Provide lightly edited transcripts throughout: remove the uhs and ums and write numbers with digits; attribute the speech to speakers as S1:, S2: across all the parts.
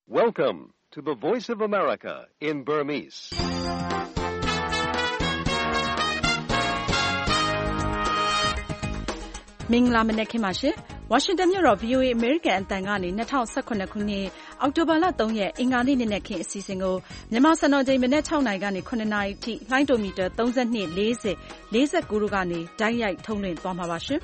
S1: Welcome to the Voice of America in Burmese.
S2: ။မင်္ဂလာမနက်ခင်းပါရှင်။ ဝါရှင်တန်မြို့တော် VOA အမေရိကန်အသံကနေ2018ခုနှစ်အောက်တိုဘာလ3ရက်အင်္ဂါနေ့နေ့ခင်းအစီအစဉ်ကိုမြန်မာစံတော်ချိန်မနက်6နာရီကနေ9နာရီအထိလှိုင်းတိုမီတာ32 40 49တို့ကနေတိုက်ရိုက်ထုတ်လွှင့်သွားမှာပါရှင်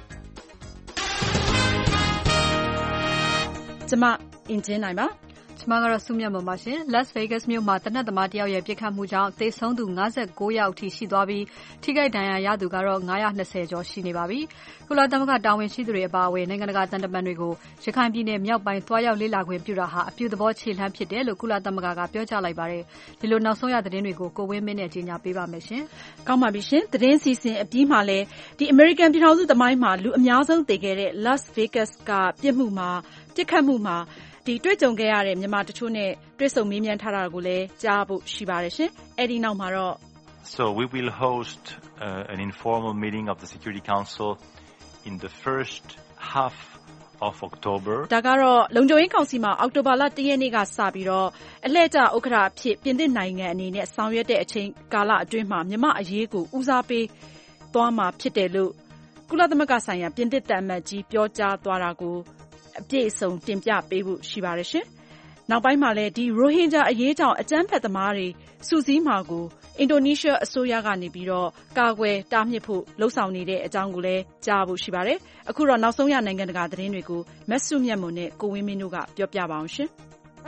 S2: ။ကျွန်မအင်ဂျင်နိုင်ပါ။
S3: ကျွန်မကတော့စုမြတ်မွန်ပါရှင်။ Las Vegas မြို့မှာတနက်သမားတယောက်ရဲ့ပြစ်ခတ်မှုကြောင့်သေဆုံးသူ59ယောက်အထိရှိသွားပြီးထိခိုက်ဒဏ်ရာရသူကတော့920ကျော်ရှိနေပါပြီ။ကုလသမဂ္ဂတာဝန်ရှိသူတွေအပါအဝင်နိုင်ငံတကာတန်တမန်တွေကိုရခိုင်ပြည်နယ်မြောက်ပိုင်းသွားရောက်လေ့လာခွင့်ပြုတာဟာအပြုသဘောခြေလှမ်းဖြစ်တယ်လို့ကုလသမဂ္ဂကပြောကြားလိုက်ပါတယ်။ဒီလိုနောက်ဆုံးရသတင်းတွေကိုကိုဝင်းမင်းနဲ့ကြီးညာပေးပါမယ်ရှင်
S2: ။ကောင်းပါပြီရှင်။သတင်းစီစဉ်အပြီးမှာလည်းဒီ American ပြည်ထောင်စုသမိုင်းမှာလူအများဆုံးသေခဲ့တဲ့ Las Vegas ကပြစ်ခတ်မှုမှာဒီတွေ့ကြုံခဲ့ရတဲ့မြန်မာတချို့နဲ့တွေ့ဆုံမေးမြန်းထားတာကိုလည်းကြားဖို့ရှိပါတယ်ရှင်။အဲဒီနောက်မှာတော့
S4: So we will host an informal meeting of the Security Council in the first half of October.
S2: ဒါကတော့လုံခြုံရေးကောင်စီမှာအောက်တိုဘာလ1ရက်နေ့ကစပြီးတော့အလှည့်ကျဥက္ကဋ္ဌအဖြစ်ပြင်သစ်နိုင်ငံအနေနဲ့ဆောင်ရွက်တဲ့အချိန်ကာလအတွင်းမှာမြန်မာအရေးကိုဦးစားပေးသွားမှာဖြစ်တယ်လို့ကုလသမဂ္ဂဆိုင်ရာပြင်သစ်တမန်ကြီးပြောကြားသွားတာကိုအပြည့်အစုံတင်ပြပေးဖို့ရှိပါတယ်ရှင်။နောက်ပိုင်းမှာလည်းဒီရိုဟင်ဂျာအရေးကြောင့်အကြမ်းဖက်သမားတွေစုစည်းမှာကိုအင်ဒိုနီးရှားအစိုးရကနေပြီးတော့ကာကွယ်တားမြစ်ဖို့လှုံ့ဆော်နေတဲ့အကြောင်းကိုလည်းကြားဖို့ရှိပါတယ်။အခုတော့နောက်ဆုံးရနိုင်ငံတကာသတင်းတွေကိုမက်ဆုမြတ်မွန်နဲ့ကိုဝင်းမင်းတို့ကပြောပြပါအောင်ရှင်။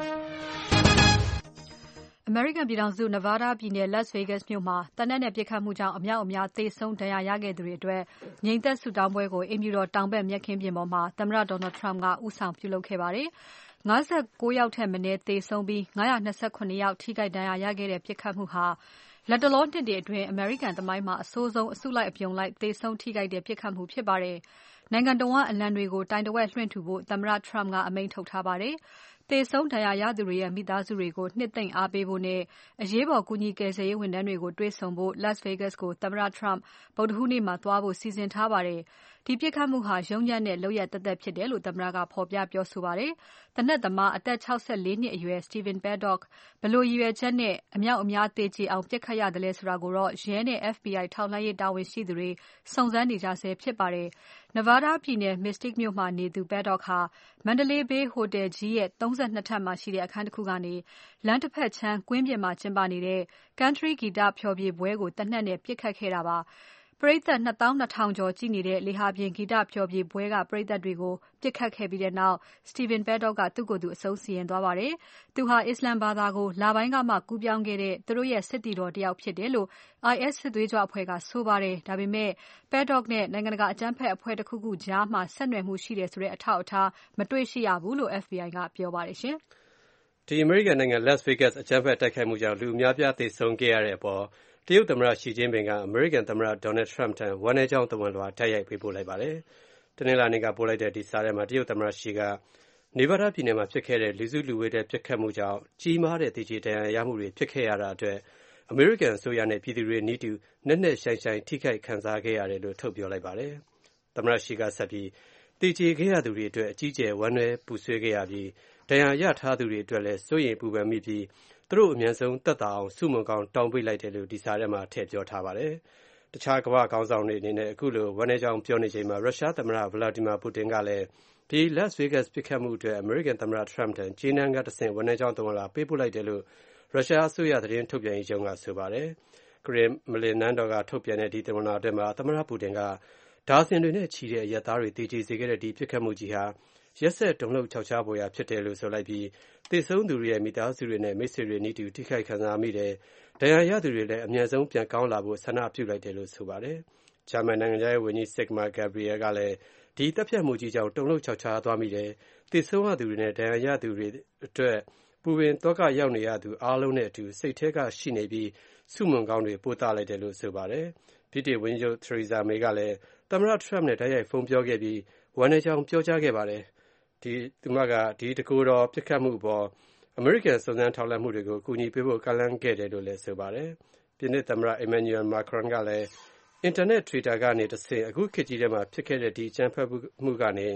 S3: အမေရိကန်ပြည်ထောင်စု Nevada ပြည်နယ် Las Vegas မြို့မှာတနက်နဲ့ပြစ်ခတ်မှုကြောင့်အများအပြားသေဆုံးဒဏ်ရာရခဲ့သူတွေအတွက်ငြိမ်သက်ဆုတောင်းပွဲကိုအိမ်ဖြူတော်တောင်ဘက်မြက်ခင်းပြင်ပေါ်မှာသမ္မတ Donald Trump ကဦးဆောင်ပြုလုပ်ခဲ့ပါတယ်။59ယောက်ထက်မနည်းသေဆုံးပြီး929ယောက်ထိခိုက်ဒဏ်ရာရခဲ့တဲ့ပြစ်ခတ်မှုဟာလက်တလောနှစ်တွေအတွင်းအမေရိကန်သမိုင်းမှာအဆိုးဆုံးအစုလိုက်အပြုံလိုက်သေဆုံးထိခိုက်တဲ့ပြစ်ခတ်မှုဖြစ်ပါတယ်။နိုင်ငံတော်ဝန်အလံတွေကိုတိုင်တဝက်လွှင့်ထူဖို့သမ္မတ Trump ကအမိန့်ထုတ်ထားပါတယ်။သေဆုံးဒဏ်ရာရသူတွေရဲ့မိသားစုတွေကိုနှစ်သိမ့်အားပေးဖို့နဲ့အရေးပေါ်ကူညီကယ်ဆယ်ရေးဝန်ထမ်းတွေကိုတွေ့ဆုံဖို့ Las Vegas ကိုသမ္မတ Trump ဗုဒ္ဓဟူးနေ့မှာသွားဖို့စီစဉ်ထားပါတယ်။ဒီပြစ်ခတ်မှုဟာရုံးညံ့တဲ့လုပ်ရပ်သက်သက်ဖြစ်တယ်လို့သမ္မတကဖော်ပြပြောဆိုပါတယ်။တနက်သမားအသက်64နှစ်အရွယ် Stephen Paddock ဘယ်လိုရည်ရွယ်ချက်နဲ့အမြောက်အများသေကျေအောင်ပြစ်ခတ်ရတယ်လဲဆိုတာကိုတော့ရဲနဲ့ FBI ထောက်လှမ်းရေးတာဝန်ရှိသူတွေစုံစမ်းနေကြဆဲဖြစ်ပါတယ်။ Nevada ပြည်နယ် Mesquite မြို့မှာနေသူ Paddock ဟာ Mandalay Bay ဟိုတယ်ကြီးရဲ့32ထပ်မှာရှိတဲ့အခန်းတစ်ခုကနေလမ်းတစ်ဖက်ခြမ်းကွင်းပြင်မှာကျင်းပနေတဲ့ Country ဂီတဖျော်ဖြေပွဲကိုသေနတ်နဲ့ပစ်ခတ်ခဲ့တာပါ။ပရိသတ်22000ကျော်ကြည့်နေတဲ့လေဟာပြင်ဂီတဖျော်ဖြေပွဲကပရိသတ်တွေကိုပစ်ခတ်ခဲ့ပြီးတဲ့နောက် Stephen Paddock ကသူ့ကိုယ်သူအဆုံးစီရင်သွားပါတယ်။သူဟာအစ္စလာမ်ဘာသာကိုလပိုင်းကမှကူးပြောင်းခဲ့တဲ့သူတို့ရဲ့စစ်တီတော်တယောက်ဖြစ်တယ်လို့ IS စစ်သွေးကြွအဖွဲ့ကဆိုပါတယ်။ဒါပေမဲ့ Paddock နဲ့နိုင်ငံတကာအကြမ်းဖက်အဖွဲ့တစ်ခုခုကြားမှာဆက်နွယ်မှုရှိတယ်ဆိုတဲ့အထောက်အထားမတွေ့ရှိရဘူးလို့ FBI ကပြောပါတယ်ရှင်
S5: ။ဒီအမေရိကန်နိုင်ငံ Las Vegas အကြမ်းဖက်တိုက်ခိုက်မှုကြောင့်လူအများပြားသေဆုံးခဲ့ရတဲ့အပေါ်တရုတ်သမ္မတရှီကျင်းပင်ကအမေရိကန်သမ္မတ Donald Trump ထံဝမ်းနည်းကြောင်းသဝဏ်လွှာတိုက်ရိုက်ပေးပို့လိုက်ပါတယ်။တနင်္လာနေ့ကပို့လိုက်တဲ့ဒီစာထဲမှာတရုတ်သမ္မတရှီက Nevada ပြည်နယ်မှာဖြစ်ခဲ့တဲ့လူစုလူဝေးတဲ့ပြစ်ခတ်မှုကြောင့်ကြီးမားတဲ့သေကျေဒဏ်ရာရမှုတွေဖြစ်ခဲ့ရတာအတွက်အမေရိကန်အစိုးရနဲ့ပြည်သူတွေနည်းတူနက်နက်ရှိုင်းရှိုင်းထိခိုက်ခံစားခဲ့ရတယ်လို့ထုတ်ပြောလိုက်ပါတယ်။သမ္မတရှီကဆက်ပြီးသေကျေခဲ့ရသူတွေအတွက်အကြီးအကျယ်ဝမ်းနည်းပူဆွေးခဲ့ရပြီးဒဏ်ရာရထားသူတွေအတွက်လည်းစိုးရိမ်ပူပန်မိပြီးသူတို့အမြန်ဆုံးသက်သာအောင်ဆုမွန်ကောင်းတောင်းပေးလိုက်တယ်လို့ဒီစာထဲမှာထည့်ပြောထားပါတယ်။တခြားကမ္ဘာခေါင်းဆောင်တွေအနေနဲ့အခုလိုဝမ်းနည်းကြောင်းပြောနေချိန်မှာရုရှားသမ္မတ Vladimir Putin ကလည်းဒီ Las Vegas ပြစ်ခတ်မှုအတွက်အမေရိကန်သမ္မတ Trump ထံကြေးနန်းကတဆင့်ဝမ်းနည်းကြောင်းသဝဏ်လွှာပေးပို့လိုက်တယ်လို့ရုရှားအစိုးရသတင်းထုတ်ပြန်ရေးရုံးကဆိုပါတယ်။ Kremlin နန်းတော်ကထုတ်ပြန်တဲ့ဒီသဝဏ်လွှာထဲမှာသမ္မတ Putin ကဒါဇင်တွေနဲ့ချီတဲ့အရပ်သားတွေသေကျေစေခဲ့တဲ့ဒီပြစ်ခတ်မှုကြီးဟာရက်စက်တုန်လှုပ်ခြောက်ခြားဖွယ်ရာဖြစ်တယ်လို့ဆိုလိုက်ပြီးသေဆုံးသူတွေရဲ့မိသားစုတွေနဲ့မိတ်ဆွေတွေနည်းတူထိခိုက်ခံစားမိတယ်။ဒဏ်ရာရသူတွေလည်းအမြန်ဆုံးပြန်ကောင်းလာဖို့ဆန္ဒပြုလိုက်တယ်လို့ဆိုပါတယ်။ဂျာမန်နိုင်ငံခြားရေးဝန်ကြီး Sigmar Gabriel ကလည်းဒီတပ်ဖြတ်မှုကြီးကြောင့်တုန်လှုပ်ခြောက်ခြားသွားမိတယ်။သေဆုံးရသူတွေနဲ့ဒဏ်ရာရသူတွေအတွက်ပူပင်သောကရောက်နေရသူအားလုံးနဲ့အတူစိတ်ထဲကရှိနေပြီးဆုမွန်ကောင်းတွေပို့သလိုက်တယ်လို့ဆိုပါတယ်။ဗြိတိန်ဝန်ကြီးချုပ် Theresa May ကလည်းသမ္မတ Trump နဲ့တိုက်ရိုက်ဖုန်းပြောခဲ့ပြီးဝမ်းနည်းကြောင်းပြောကြားခဲ့ပါတယ်။သူမကဒီတကူတော်ပြစ်ခတ်မှုအပေါ်အမေရိကန်စုံစမ်းထောက်လှမ်းမှုတွေကိုကူညီပေးဖို့ကမ်းလှမ်းခဲ့တယ်လို့လည်းဆိုပါတယ်။ပြင်သစ်သမ္မတ Emmanuel Macron ကလည်းအင်တာနက် Twitter ကနေတဆင့်အခုခေတ်ကြီးထဲမှာဖြစ်ခဲ့တဲ့ဒီအကြမ်းဖက်မှုကနေ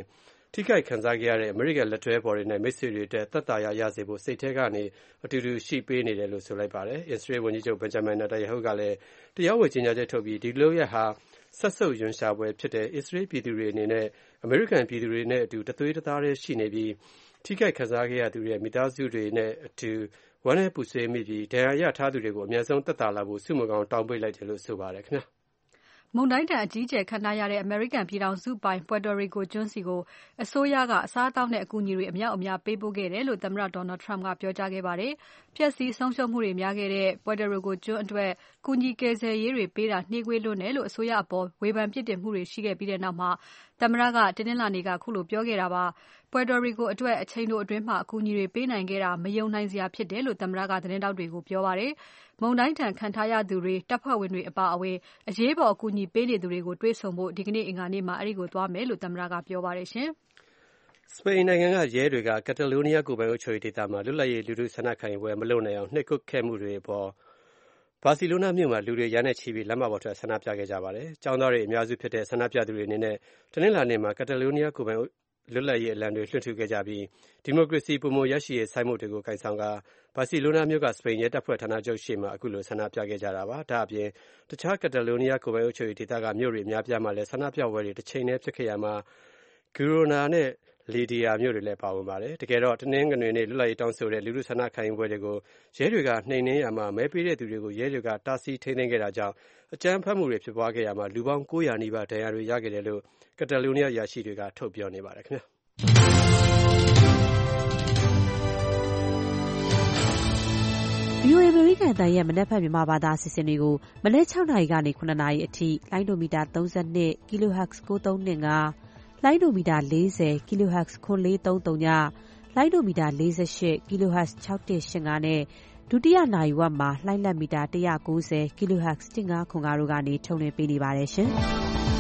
S5: ထိခိုက်ခံစားခဲ့ရတဲ့အမေရိကန်လက်တွဲဖော်တွေနဲ့မိတ်ဆွေတွေအတွက်သက်သာရာရစေဖို့စိတ်ထဲကနေအတူတူရှိပေးနေတယ်လို့ဆိုလိုက်ပါတယ်။ အစ္စရေးဝန်ကြီးချုပ် Benjamin Netanyahu ကလည်းတရားဝင်ကြေညာချက်ထုတ်ပြီးဒီလုပ်ရပ်ဟာစက်ဆုပ်ရွံရှာပွဲဖြစ်တယ်။ အစ္စရေးပြည်သူတွေအနေနဲ့အမေရိကန်ပြည်သူတွေနဲ့အတူတသွေးတသားတည်းရှိနေပြီးထိခိုက်ခံစားခဲ့ရသူတွေရဲ့မိသားစုတွေနဲ့အတူဝမ်းနည်းပူဆွေးမိပြီးဒဏ်ရာရထားသူတွေကိုအမြန်ဆုံးသက်သာလာဖို့ဆုမွန်ကောင်းတောင်းပေးလိုက်တယ်လို့ဆိုပါတယ်ခင်ဗျာ
S3: မုန်တိုင်းဒဏ်အကြီးအကျယ်ခံထားရတဲ့အမေရိကန်ပြည်ထောင်စုပိုင် Puerto Rico ကျွန်းဆီကိုအစိုးရကအစားအသောက်နဲ့အကူအညီတွေအများအပြားပေးပို့ခဲ့တယ်လို့သမ္မတ Donald Trump ကပြောကြားခဲ့ပါတယ်။ပျက်စီးဆုံးရှုံးမှုတွေများခဲ့တဲ့ Puerto Rico ကျွန်းအတွက်ကူညီကယ်ဆယ်ရေးတွေပေးတာနှေးကွေးလွန်းတယ်လို့အစိုးရအပေါ်ဝေဖန်ပြစ်တင်မှုတွေရှိခဲ့ပြီးတဲ့နောက်မှာသမ္မတကတနင်္လာနေ့ကခုလိုပြောခဲ့တာပါ။ Puerto Rico အတွက်အချိန်တိုအတွင်းမှာအကူအညီတွေပေးနိုင်ခဲ့တာမယုံနိုင်စရာဖြစ်တယ်လို့သမ္မတကသတင်းထောက်တွေကိုပြောပါတယ်။မုန်တိုင်းဒဏ်ခံထားရသူတွေတပ်ဖွဲ့ဝင်တွေအပါအဝင်အရေးပေါ်အကူအညီပေးနေသူတွေကိုတွေ့ဆုံဖို့ဒီကနေ့အင်္ဂါနေ့မှာအဲဒီကိုသွားမယ်လို့သမ္မတကပြောပါတယ်ရှင်
S5: ။စပိန်နိုင်ငံကရဲတွေကကက်တလိုးနီးယားကိုယ်ပိုင်အုပ်ချုပ်ရေးဒေသမှာလွတ်လပ်ရေးလူထုဆန္ဒခံယူပွဲမလုပ်နိုင်အောင်နှိပ်ကွပ်ခဲ့မှုတွေပေါ်ဘာစီလိုနာမြို့မှာလူတွေရာနဲ့ချီပြီးလမ်းမပေါ်ထွက်ဆန္ဒပြခဲ့ကြပါတယ်။ကျောင်းသားတွေအများစုဖြစ်တဲ့ဆန္ဒပြသူတွေအနေနဲ့တနင်္လာနေ့မှာကက်တလိုးနီးယားကိုယ်ပိုင်လွတ်လပ်ရေးအလံတွေလွှင့်ထူခဲ့ကြပြီးဒီမိုကရေစီပုံမရရှိရေးဆိုင်းဘုတ်တွေကိုကိုင်ဆောင်ကဘာစီလိုနာမြို့ကစပိန်ရဲတပ်ဖွဲ့ဌာနချုပ်ရှေ့မှာအခုလိုဆန္ဒပြခဲ့ကြတာပါ။ဒါအပြင်တခြားကက်တလိုးနီးယားကိုယ်ပိုင်အုပ်ချုပ်ရေးဒေသကမြို့တွေအများပြားမှာလည်းဆန္ဒပြပွဲတွေတစ်ချိန်တည်းဖြစ်ခဲ့ရမှာဂီရိုနာနဲ့လီဒီယာမြို့တွေလည်းပါဝင်ပါတယ်။တကယ်တော့တနင်္ဂနွေနေ့လွတ်လပ်ရေးတောင်းဆိုတဲ့လူထုဆန္ဒခံယူပွဲတွေကိုရဲတွေကနှိမ်နင်းရမှာမဲပေးတဲ့သူတွေကိုရဲတွေကတားဆီးထိန်းသိမ်းခဲ့တာကြောင့်အကြမ်းဖက်မှုတွေဖြစ်ပွားခဲ့ရမှာလူပေါင်း900နီးပါးဒဏ်ရာတွေရခဲ့တယ်လို့ကက်တလိုးနီးယားအရာရှိတွေကထုတ်ပြောနေပါတယ်ခင်ဗျာ
S6: VOA အမေရိကန်အသံရဲ့မနက်ဖြန်မြန်မာဘာသာအစီအစဉ်တွေကိုမနက်6နာရီကနေ9နာရီအထိလိုင်းဒိုမီတာ32 kHz 9325လိုင်းဒိုမီတာ40 kHz 9430ညလိုင်းဒိုမီတာ48 kHz 6185နဲ့ဒုတိယနာရီဝက်မှာလိုင်းလက်မီတာ190 kHz 1505တို့ကနေထုတ်လွှင့်ပေးနေပါတယ်ရှင်။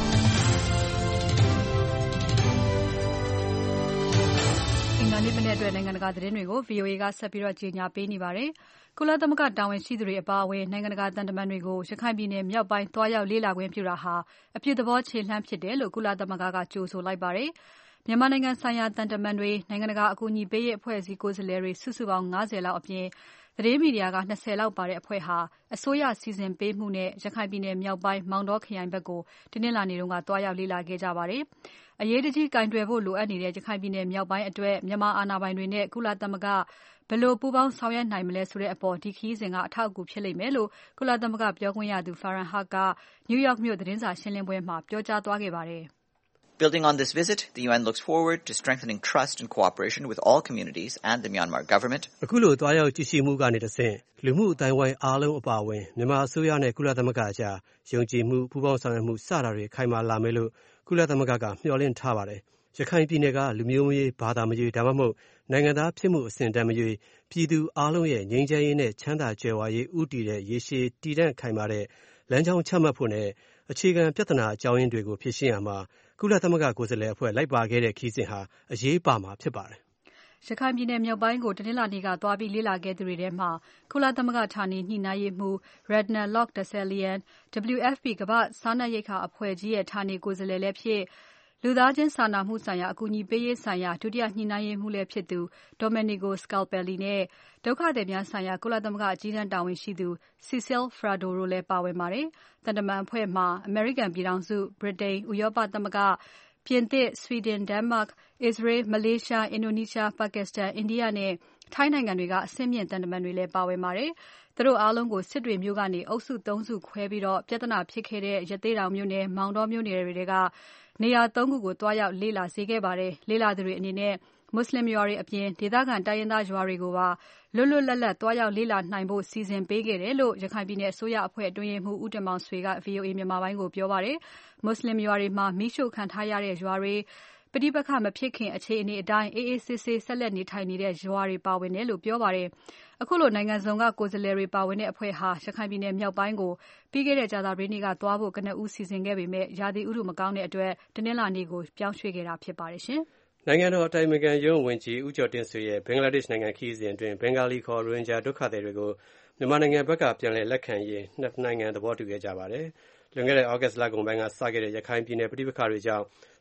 S3: ဒီမနေ့အတွက်နိုင်ငံတကာသတင်းတွေကို VOA ကဆက်ပြီးကြေညာပေးနေပါတယ်။ကုလသမဂ္ဂတာဝန်ရှိသူတွေအပါအဝင်နိုင်ငံတကာသံတမန်တွေကိုရခိုင်ပြည်နယ်မြောက်ပိုင်းသွားရောက်လေ့လာခွင့်ပြုတာဟာအပြည့်သဘောခြေလှမ်းဖြစ်တယ်လို့ကုလသမဂ္ဂကကြိုဆိုလိုက်ပါတယ်။မြန်မာနိုင်ငံဆိုင်ရာသံတမန်တွေနိုင်ငံတကာအကူအညီပေးရေးအဖွဲ့အစည်းကိုယ်စားလှယ်တွေစုစုပေါင်း90လောက်အပြင်သတင်းမီဒီယာက20လောက်ပါတဲ့အဖွဲ့ဟာအစိုးရစီစဉ်ပေးမှုနဲ့ရခိုင်ပြည်နယ်မြောက်ပိုင်းမောင်တောခရိုင်ဘက်ကိုတနင်္လာနေ့ကသွားရောက်လေ့လာခဲ့ကြပါတယ်။အရေးတကြီးကင်တွယ်ဖို့လိုအပ်နေတဲ့ရခိုင်ပြည်နယ်မြောက်ပိုင်းအတွက်မြန်မာအာဏာပိုင်တွေနဲ့ကုလသမဂ္ဂဘယ်လိုပူးပေါင်းဆောင်ရွက်နိုင်မလဲဆိုတဲ့အပေါ်ဒီခရီးစဉ်ကအထောက်အကူဖြစ်လိမ့်မယ်လို့ကုလသမဂ္ဂပြောခွင့်ရသူ Farhan Haq က New York မြို့သတင်းစာရှင်းလင်းပွဲမှာပြောကြားသွားခဲ့ပါတယ်။
S7: Building on this visit, the UN looks forward to strengthening trust and cooperation with all communities and the Myanmar government.
S5: အခုလိုတွားရောက်ကြည့်ရှုမှုကနေတဆင့်လူမှုအတိုင်းဝိုင်းအားလုံးအပါအဝင်မြန်မာအစိုးရနဲ့ကုလသမဂ္ဂအကြားယုံကြည်မှုပူးပေါင်းဆောင်ရွက်မှုစတာတွေခိုင်မာလာမယ်လို့ကုလသမဂ္ဂကမျှော်လင့်ထားပါတယ်။ရခိုင်ပြည်နယ်ကလူမျိုးမရွေးဘာသာမရွေးဒါမှမဟုတ်နိုင်ငံသားဖြစ်မှုအဆင့်တန်းမရွေးပြည်သူအားလုံးရဲ့ငြိမ်းချမ်းရေးနဲ့ချမ်းသာကြွယ်ဝရေးဥတည်တဲ့ရေရှည်တည်တံ့ခိုင်မာတဲ့လမ်းကြောင်းချမှတ်ဖို့နဲ့အခြေခံပြဿနာအကြောင်းရင်းတွေကိုဖြေရှင်းရမှာကုလသမဂ္ဂကိုယ်စားလှယ်အဖွဲ့လိုက်ပါခဲ့တဲ့ခရီးစဉ်ဟာအရေးပါမှာဖြစ်ပါတယ်
S3: ။ရခိုင်ပြည်နယ်မြောက်ပိုင်းကိုတနင်္လာနေ့ကသွားပြီးလေ့လာခဲ့သူတွေထဲမှာကုလသမဂ္ဂဌာနေညှိနှိုင်းရေးမှူး Redna Lok-Dessallien, WFP ကမ္ဘာ့စားနပ်ရိက္ခာအဖွဲ့ကြီးရဲ့ဌာနေကိုယ်စားလှယ်လည်းဖြစ်လူသားချင်းစာနာမှုဆိုင်ရာအကူအညီပေးရေးဆိုင်ရာဒုတိယညှိနှိုင်းရေးမှူးလည်းဖြစ်သူ Domenico Scalpelli နဲ့ဒုက္ခသည်များဆိုင်ရာကုလသမဂ္ဂအကြီးတန်းတာဝန်ရှိသူ Cecile Fradot တို့လည်းပါဝင်ပါတယ်။သံတမန်အဖွဲ့မှာအမေရိကန်ပြည်ထောင်စု၊ဗြိတိန်၊ဥရောပသမဂ္ဂ၊ပြင်သစ်၊ဆွီဒင်၊ဒိန်းမတ်၊အစ္စရေး၊မလေးရှား၊အင်ဒိုနီးရှား၊ပါကစ္စတန်၊အိန္ဒိယနဲ့ထိုင်းနိုင်ငံတွေကအဆင့်မြင့်သံတမန်တွေလည်းပါဝင်ပါတယ်။သူတို့အားလုံးကိုစစ်တွေမြို့ကနေအုပ်စု3စုခွဲပြီးပြဿနာဖြစ်ခဲ့တဲ့ရသေ့တောင်မြို့နယ်၊မောင်တောမြို့နယ်တွေကနေရာ3ခုကိုသွားရောက်လေ့လာစေခဲ့ပါတယ်။လေ့လာသူတွေအနေနဲ့မွတ်ဆလင်ရွာတွေအပြင်ဒေသခံတိုင်းရင်းသားရွာတွေကိုပါလွတ်လွတ်လပ်လပ်သွားရောက်လေ့လာနိုင်ဖို့စီစဉ်ပေးခဲ့တယ်လို့ရခိုင်ပြည်နယ်အစိုးရအဖွဲ့အတွင်းရေးမှူးဦးတင်မောင်ဆွေက VOA မြန်မာပိုင်းကိုပြောပါတယ်။မွတ်ဆလင်ရွာတွေမှာမီးရှို့ခံထားရတဲ့ရွာတွေပဋိပက္ခမဖြစ်ခင်အခြေအနေအတိုင်းအေးအေးဆေးဆေးဆက်လက်နေထိုင်နေတဲ့ရွာတွေပါဝင်တယ်လို့ပြောပါတယ်။အခုလိုနိုင်ငံစုံကကိုယ်စားလှယ်တွေပါဝင်တဲ့အဖွဲ့ဟာရခိုင်ပြည်နယ်မြောက်ပိုင်းကိုပြီးခဲ့တဲ့ကြာသပတေးနေ့ကသွားဖို့ကနဦးစီစဉ်ခဲ့ပေမဲ့ရာသီဥတုမကောင်းတဲ့အတွက်တနင်္လာနေ့ကိုပြောင်းရွှေ့ခဲ့တာဖြစ်ပါတယ်ရှင်
S5: ။နိုင်ငံတော်အတိုင်ပင်ခံရုံးဝန်ကြီးဦးကျော်တင့်ဆွေရဲ့ဘင်္ဂလားဒေ့ရှ်နိုင်ငံခရီးစဉ်အတွင်းဘင်္ဂါလီခေါ်ရိုဟင်ဂျာဒုက္ခသည်တွေကိုမြန်မာနိုင်ငံဘက်ကပြန်လည်လက်ခံရေးနှစ်နိုင်ငံသဘောတူခဲ့ကြပါတယ်။လွန်ခဲ့တဲ့သြဂုတ်လကုန်ပိုင်းကစခဲ့တဲ့ရခိုင်ပြည်နယ်ပဋိပက္ခတွေကြောင့်တ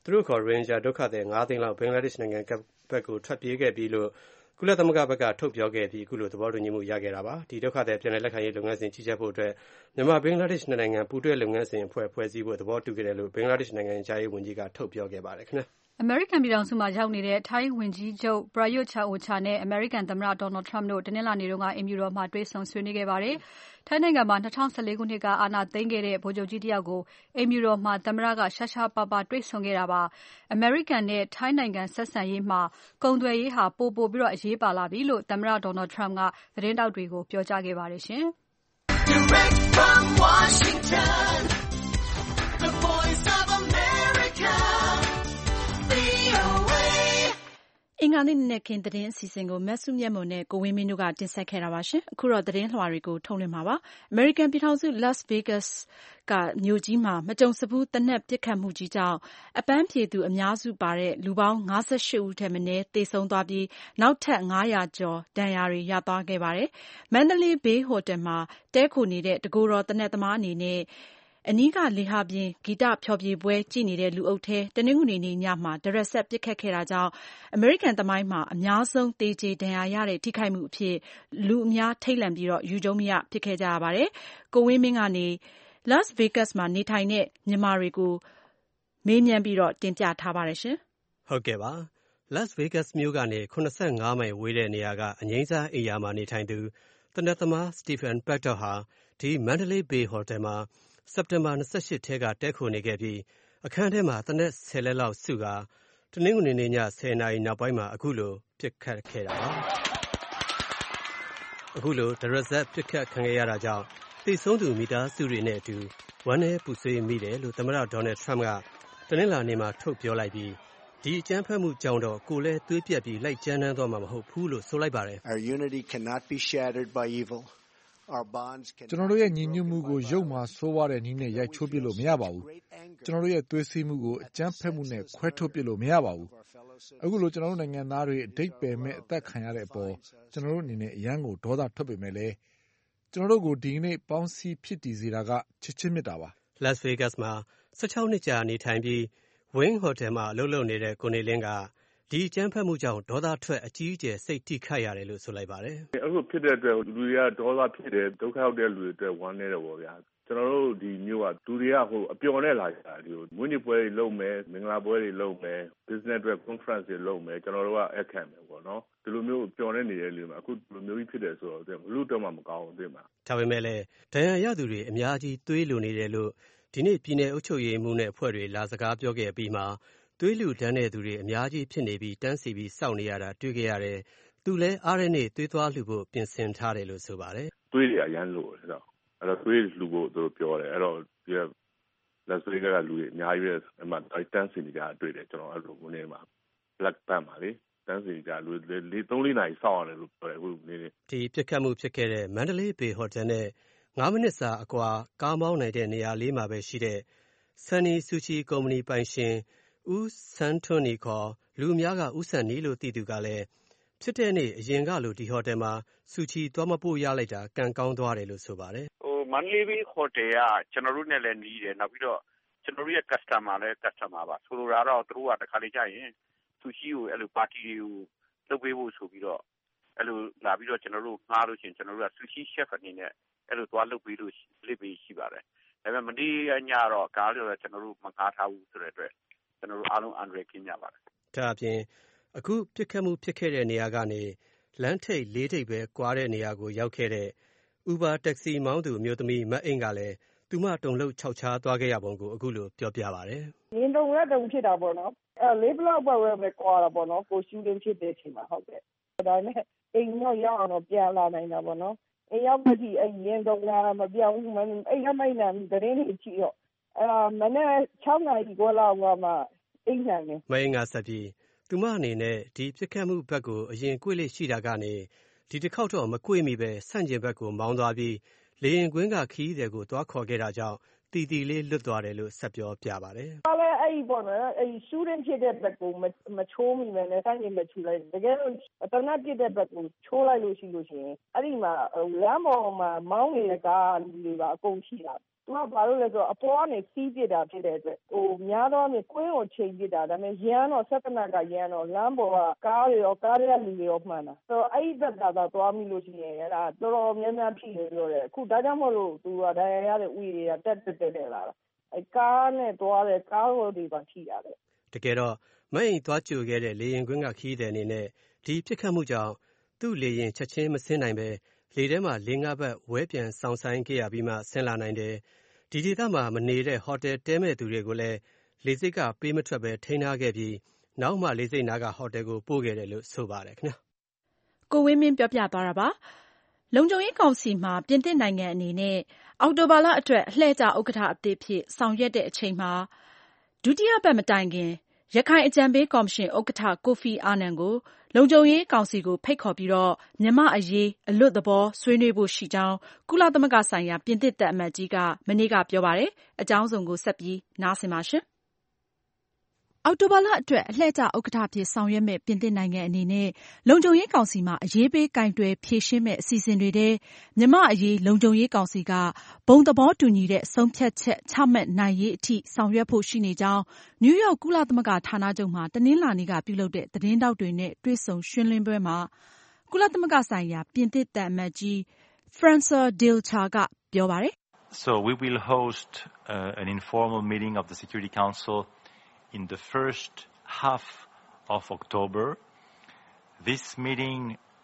S5: သူတို့ခေါ် ရိုဟင်ဂျာဒုက္ခသည် 5 သိန်းလောက်ဘင်္ဂလားဒေ့ရှ်နိုင်ငံဘက်ကိုထွက်ပြေးခဲ့ပြီလို့ကုလသမဂ္ဂဘက်ကထုတ်ပြောခဲ့ပြီးအခုလိုသဘောတူညီမှုရခဲ့တာပါ။ဒီဒုက္ခသည်ပြန်လည်လက်ခံရေးလုပ်ငန်းစဉ်ကြီးကြပ်ဖို့အတွက်မြန်မာဘင်္ဂလားဒေ့ရှ်နိုင်ငံပူးတွဲလုပ်ငန်းစဉ်အဖွဲ့ဖွဲ့စည်းဖို့သဘောတူခဲ့တယ်လို့ဘင်္ဂလားဒေ့ရှ်နိုင်ငံခြားရေးဝန်ကြီးကထုတ်ပြောခဲ့ပါတယ်ခင်ဗျာ
S3: အမေရိကန်ပြည်ထောင်စုမှာရောက်နေတဲ့ထိုင်းဝန်ကြီးချုပ် Prayut Chan-o-cha နဲ့အမေရိကန်သမ္မတ Donald Trump တို့တနင်္လာနေ့ကအိမ်ဖြူတော်မှာတွေ့ဆုံဆွေးနွေးခဲ့ပါတယ်။ထိုင်းနိုင်ငံမှာ2014ခုနှစ်ကအာဏာသိမ်းခဲ့တဲ့ဗိုလ်ချုပ်ကြီးတယောက်ကိုအိမ်ဖြူတော်မှာသမ္မတကရှားရှားပါးပါးတွေ့ဆုံခဲ့တာပါ။အမေရိကန်နဲ့ထိုင်းနိုင်ငံဆက်ဆံရေးမှာကုန်သွယ်ရေးဟာပိုပြီးအရေးပါလာပြီလို့သမ္မတ Donald Trump ကသတင်းထောက်တွေကိုပြောကြားခဲ့ပါတယ်ရှင်။ Direct from Washington, the Voice of America.
S2: အင်္ဂါနေ့နေ့ခင်းသတင်းအစီအစဉ်ကိုမတ်စုမြတ်မွန်နဲ့ကိုဝင်းမင်းတို့ကတင်ဆက်ခဲ့တာပါရှင်။အခုတော့သတင်းလွှာတွေကိုထုတ်လွှင့်မှာပါ။အမေရိကန်ပြည်ထောင်စု Las Vegas ကမြို့ကြီးမှာမကြုံစဖူးသေနတ်ပစ်ခတ်မှုကြီးကြောင့်အပန်းဖြေသူအများစုပါတဲ့လူပေါင်း58ဦးထက်မနည်းသေဆုံးသွားပြီးနောက်ထပ်900ကျော်ဒဏ်ရာတွေရသွားခဲ့ပါတယ်။ Mandalay Bay Hotel မှာတည်းခိုနေတဲ့တကိုယ်တော်သေနတ်သမားအနေနဲ့အနီးကလေဟာပြင်ဂီတဖျော်ဖြေပွဲကြည့်နေတဲ့လူအုပ်ထဲတနင်္ဂနွေနေ့ညမှာတရက်ဆက်ပစ်ခတ်ခဲ့တာကြောင့်အမေရိကန်သမိုင်းမှာအများဆုံးသေကျေဒဏ်ရာရတဲ့ထိခိုက်မှုအဖြစ်လူအများထိတ်လန့်ပြီးယူကျုံးမရဖြစ်ခဲ့ကြရပါတယ်။ကိုဝင်းမင်းကနေ Las Vegas မှာနေထိုင်တဲ့မြန်မာတွေကိုမေးမြန်းပြီးတင်ပြထားပါတယ်ရှင်
S5: ။ဟုတ်ကဲ့ပါ။ Las Vegas မြို့ကနေ85မိုင်ဝေးတဲ့နေရာကအငြိမ်းစားအိမ်ယာမှာနေထိုင်သူသေနတ်သမား Stephen Paddock ဟာဒီ Mandalay Bay Hotel မှာစက်တင်ဘာ28ထဲကတည်းခိုနေခဲ့ပြီးအခန်းထဲမှာသေနတ်10လက်လောက်စုကာတနင်္ဂနွေနေ့ည10နာရီနောက်ပိုင်းမှာအခုလိုပစ်ခတ်ခဲ့တာပါ။အခုလိုတရက်ဆက်ပစ်ခတ်ခံခဲ့ရတာကြောင့်သေဆုံးသူမိသားစုတွေနဲ့အတူဝမ်းနည်းပူဆွေးမိတယ်လို့သမ္မတ Donald Trump ကတနင်္လာနေ့မှာထုတ်ပြောလိုက်ပြီးဒီအကြမ်းဖက်မှုကြောင့်တော့ကိုယ်လည်းသွေးပြက်ပြီးလိုက်ကြမ်းတမ်းသွားမှာမဟုတ်ဘူးလို့ဆိုလိုက်ပါတယ်။
S8: Our unity cannot be shattered by evil.
S9: ကျွန်တော်တို့ရဲ့ညီညွတ်မှုကိုရုပ်မာဆိုးဝါးတဲ့နည်းနဲ့ရိုက်ချိုးပစ်လို့မရပါဘူး။ကျွန်တော်တို့ရဲ့သွေးစည်းမှုကိုအကြမ်းဖက်မှုနဲ့ခွဲထုတ်ပစ်လို့မရပါဘူး။အခုလိုကျွန်တော်တို့နိုင်ငံသားတွေအဓိပ္ပာယ်မဲ့အသက်ခံရတဲ့အပေါ်ကျွန်တော်တို့အနေနဲ့အယံကိုဒေါသထွက်ပေမဲ့လည်းကျွန်တော်တို့ကိုဒီနေ့ပေါင်းစည်းဖြစ်တည်စေတာကချစ်ချင်းမြတ်တာပါ
S5: ။ Las Vegas မှာ16နှစ်ကြာနေထိုင်ပြီး Wynn Hotel မှာအလုပ်လုပ်နေတဲ့ကိုနေလင်းကဒီအကြမ်းဖက်မှုကြောင့်ဒေါသထွက်အကြီးအကျယ်စိတ်ထိခိုက်ရတယ်လို့ဆိုလိုက်ပါတယ်
S10: ။အခုဖြစ်တဲ့အတွက်လူတွေကဒေါသဖြစ်တယ်ဒုက္ခရောက်တဲ့လူတွေအတွက်ဝမ်းနည်းတယ်ပေါ့ဗျာ။ကျွန်တော်တို့ဒီမျိုးကလူတွေကအပျော်နဲ့လာကြတာဒီမွေးနေ့ပွဲတွေလုပ်မယ်မင်္ဂလာပွဲတွေလုပ်မယ် business တွေ conference တွေလုပ်မယ်ကျွန်တော်တို့ကအခက်မယ်ပေါ့နော်။ဒီလိုမျိုးပျော်နေနေတဲ့လူတွေအခုဒီလိုမျိုးကြီးဖြစ်တယ်ဆိုတော့ဘလို့တော့မှမကောင်းဘူးသိမှာ
S5: ။ဒါပေမဲ့လည်းဒဏ်ရာရသူတွေအများကြီးသွေးလိုနေတယ်လို့ဒီနေ့ပြည်내အုပ်ချုပ်ရေးမှူးနဲ့အဖွဲ့တွေလာစကားပြောခဲ့ပြီးမှသွေးလူတန်းတဲ့သူတွေအများကြီးဖြစ်နေပြီးတန်းစီပြီးစောင့်နေရတာတွေ့ခဲ့ရတယ်။သူလည်းအားရနေသွေးသွားလှူဖို့ပြင်ဆင်ထားတယ်လို့ဆိုပါတယ်
S10: ။သွေးတွေအရန်လို့ဆိုတော့အဲ့တော့သွေးလှူဖို့သူတို့ပြောတယ်အဲ့တော့ဒီLas Vegasကလူတွေအများကြီးပဲအမှတန်းစီနေကြတွေ့တယ်ကျွန်တော်အဲ့လိုမနေမှာ Black Band ပါလေတန်းစီကြလူ3-4နာရီစောင့်ရတယ်လို့ပြောတယ်အခုနေ
S5: ဒီပြစ်ခတ်မှုဖြစ်ခဲ့တဲ့ Mandalay Bay Hotel နဲ့9မိနစ်စာအကွာကားမောင်းနိုင်တဲ့နေရာလေးမှာပဲရှိတဲ့ Sunny Sushi ကုမ္ပဏီပိုင်ရှင်ဦးဆန်းထွန်းနီခေါ်လူအများကဦးဆန်နီလို့သိသူကလည်းဖြစ်တဲ့နေ့အရင်ကလိုဒီဟိုတယ်မှာဆူချီသွားမပို့ရလိုက်တာကံကောင်းသွားတယ်လို့ဆိုပါတယ်
S11: Mandalay Bay Hotel ကကျွန်တော်တို့နဲ့လည်းနီးတယ်နောက်ပြီးတော့ကျွန်တော်တို့ရဲ့ customer လည်း customer ပါဆိုလိုတာတော့သူတို့ကတခါလေကြာရင်ဆူရှီကိုအဲ့လိုပါတီတွေကိုလုပ်ပေးဖို့ဆိုပြီးတော့အဲ့လိုလာပြီးတော့ကျွန်တော်တို့ငှားလို့ရှိရင်ကျွန်တော်တို့ကဆူရှီ chef အနေနဲ့အဲ့လိုသွားလုပ်ပေးလို့လုပ်ပေးရှိပါတယ်ဒါပေမဲ့မနေ့ညတော့ကားလို့ကျွန်တော်တို့မငှားထားဘူးဆိုတဲ့အတွက်ကျွန်တော်တို့အားလုံးအန်ဒရယ်ကင်းကြပါတယ်
S5: ။ဒါအပြင်အခုပြစ်ခတ်မှုဖြစ်ခဲ့တဲ့နေရာကနေလမ်းထိပ်လေးထိပ်ပဲကွာတဲ့နေရာကိုရောက်ခဲ့တဲ့ Uber taxi မောင်းသူအမျိုးသမီးမအိမ်ကလည်းသူမတုံလို့ခြောက်ခြားသွားခဲ့ရပုံကိုအခုလိုပြောပြပါတယ်
S12: ။ရင်တုံရက်တုံဖြစ်တာပေါ့နော်။လေးဘလောက်ပဲကွာတာပေါ့နော်။ကိုရှူတင်ဖြစ်တဲ့အချိန်မှာဟုတ်ကဲ့။ဒါနဲ့အိမ်ရောက်အောင်တော့ပြန်လာနိုင်တာပေါ့နော်။အိမ်ရောက်ပြီးရင်တုံလာမပြောင်းဘူး။အိမ်ကမိုက်နေသတင်းတွေကြည့်တော့မနေ့6နာရီခွဲလောက်ကမှအိမ်နိုင်တယ်
S5: မင်းကဆက်ပြီးသူမအနေနဲ့ဒီပြစ်ခတ်မှုဘက်ကိုအရင်ကြွေးလေးရှိတာကနေဒီတစ်ခေါက်တော့မကြွေးမိပဲဆန့်ကျင်ဘက်ကိုမောင်းသွားပြီးလေရင်ကွင်းကခီးတဲ့ကိုသွားခေါ်ခဲ့တာကြောင့်တီတီလေးလွတ်သွားတယ်လို့ဆက်ပြောပြပါတယ်
S12: ။အဲ့ပေါ့နော်student ဖြစ်တဲ့ဘက်ကိုမချိုးမိမယ်နဲ့တိုင်းမချူလိုက်တကယ်လို့တနက်ပြစ်တဲ့ဘက်ကိုချိုးလိုက်လို့ရှိရင်အဲ့ဒီမှာလမ်းပေါ်မှာမောင်းနေတဲ့ကားလူတွေပါအကုန်ရှိတာသူကဘာလို့လဲဆိုတော့အပေါ်ကနေစီးပစ်တာဖြစ်တဲ့အတွက်များသောအားဖြင့်ကွင်းကိုချိန်ပစ်တာဒါပေမဲ့ရန်တော့ဆက်တနက်ကရန်တော့လမ်းပေါ်ကကားတွေရောကားတွေကလူတွေရောမှန်တာဆိုတော့အဲ့ဒီဘက်ကသာသွားမိလို့ရှိရင်အဲ့ဒါတော်တော်များများဖြစ်နေပြောတယ်အခုဒါကြောင့်မို့လို့သူကဒဏ်ရာရတဲ့ဥယျာဉ်ကတက်လာတာကားနဲ့သွားတဲ့ကားတွေပါထိရတယ်
S5: တကယ်တော့မအိမ်သွားကြိုခဲ့တဲ့လေယာဉ်ကွင်းကခီးတဲ့အနေနဲ့ဒီပြစ်ခတ်မှုကြောင့်သူ့လေယာဉ်ချက်ချင်းမဆင်းနိုင်ပဲလေထဲမှာ၄-၅ ပတ်ဝဲပြန်ဆောင်ဆိုင်ခဲ့ရပြီးမှဆင်းလာနိုင်တယ်ဒီဒေသမှာမနေတဲ့ဟိုတယ်တဲမဲ့သူတွေကိုလည်းလေဆိပ်ကပေးမထွက်ပဲထိန်းထားခဲ့ပြီးနောက်မှလေဆိပ်နားကဟိုတယ်ကိုပို့ခဲ့တယ်လို့ဆိုပါတယ်ခင်ဗျာ
S2: ကိုဝင်းမင်းပြောပြသွားတာပါလုံခြုံရေးကောင်စီမှာပြင်သစ်နိုင်ငံအနေနဲ့အောက်တိုဘာလအတွက်အလှည့်ကျဥက္ကဋ္ဌအသစ်ဖြစ်ဆောင်ရွက်တဲ့အချိန်မှာဒုတိယပတ်မတိုင်ခင်ရခိုင်အကြံပေးကော်မရှင်ဥက္ကဋ္ဌကိုဖီအာနန်ကိုလုံခြုံရေးကောင်စီကိုဖိတ်ခေါ်ပြီးတော့မြန်မာ့အရေးအလွတ်သဘောဆွေးနွေးဖို့ရှိကြောင်းကုလသမဂ္ဂဆိုင်ရာပြင်သစ်သံအမတ်ကြီးကမနေ့ကပြောပါတယ်။အကြောင်းစုံကိုဆက်ပြီးနားဆင်ပါရှင်။အောက်တိုဘာလအတွက်အလှည့်ကျဥက္ကဋ္ဌဖြစ်ဆောင်ရွက်မဲ့ပြင်သစ်နိုင်ငံအနေနဲ့လုံခြုံရေးကောင်စီမှာအရေးပေးကိုင်တွယ်ဖြေရှင်းမဲ့အစီအစဉ်တွေထဲမြန်မာ့အရေးလုံခြုံရေးကောင်စီကဘုံသဘောတူညီတဲ့ဆုံးဖြတ်ချက်ချမှတ်နိုင်ရေးအထိဆောင်ရွက်ဖို့ရှိနေကြောင်းနယူးယောက်ကုလသမဂ္ဂဌာနချုပ်မှာတနင်္လာနေ့ကပြုလုပ်တဲ့သတင်းထောက်တွေနဲ့တွေ့ဆုံရှင်းလင်းပွဲမှာကုလသမဂ္ဂဆိုင်ရာပြင်သစ်သံအမတ်ကြီး François Dilcher ကပြောပါတယ်။
S4: So we will host an informal meeting of the Security Council in the first half of October. This meeting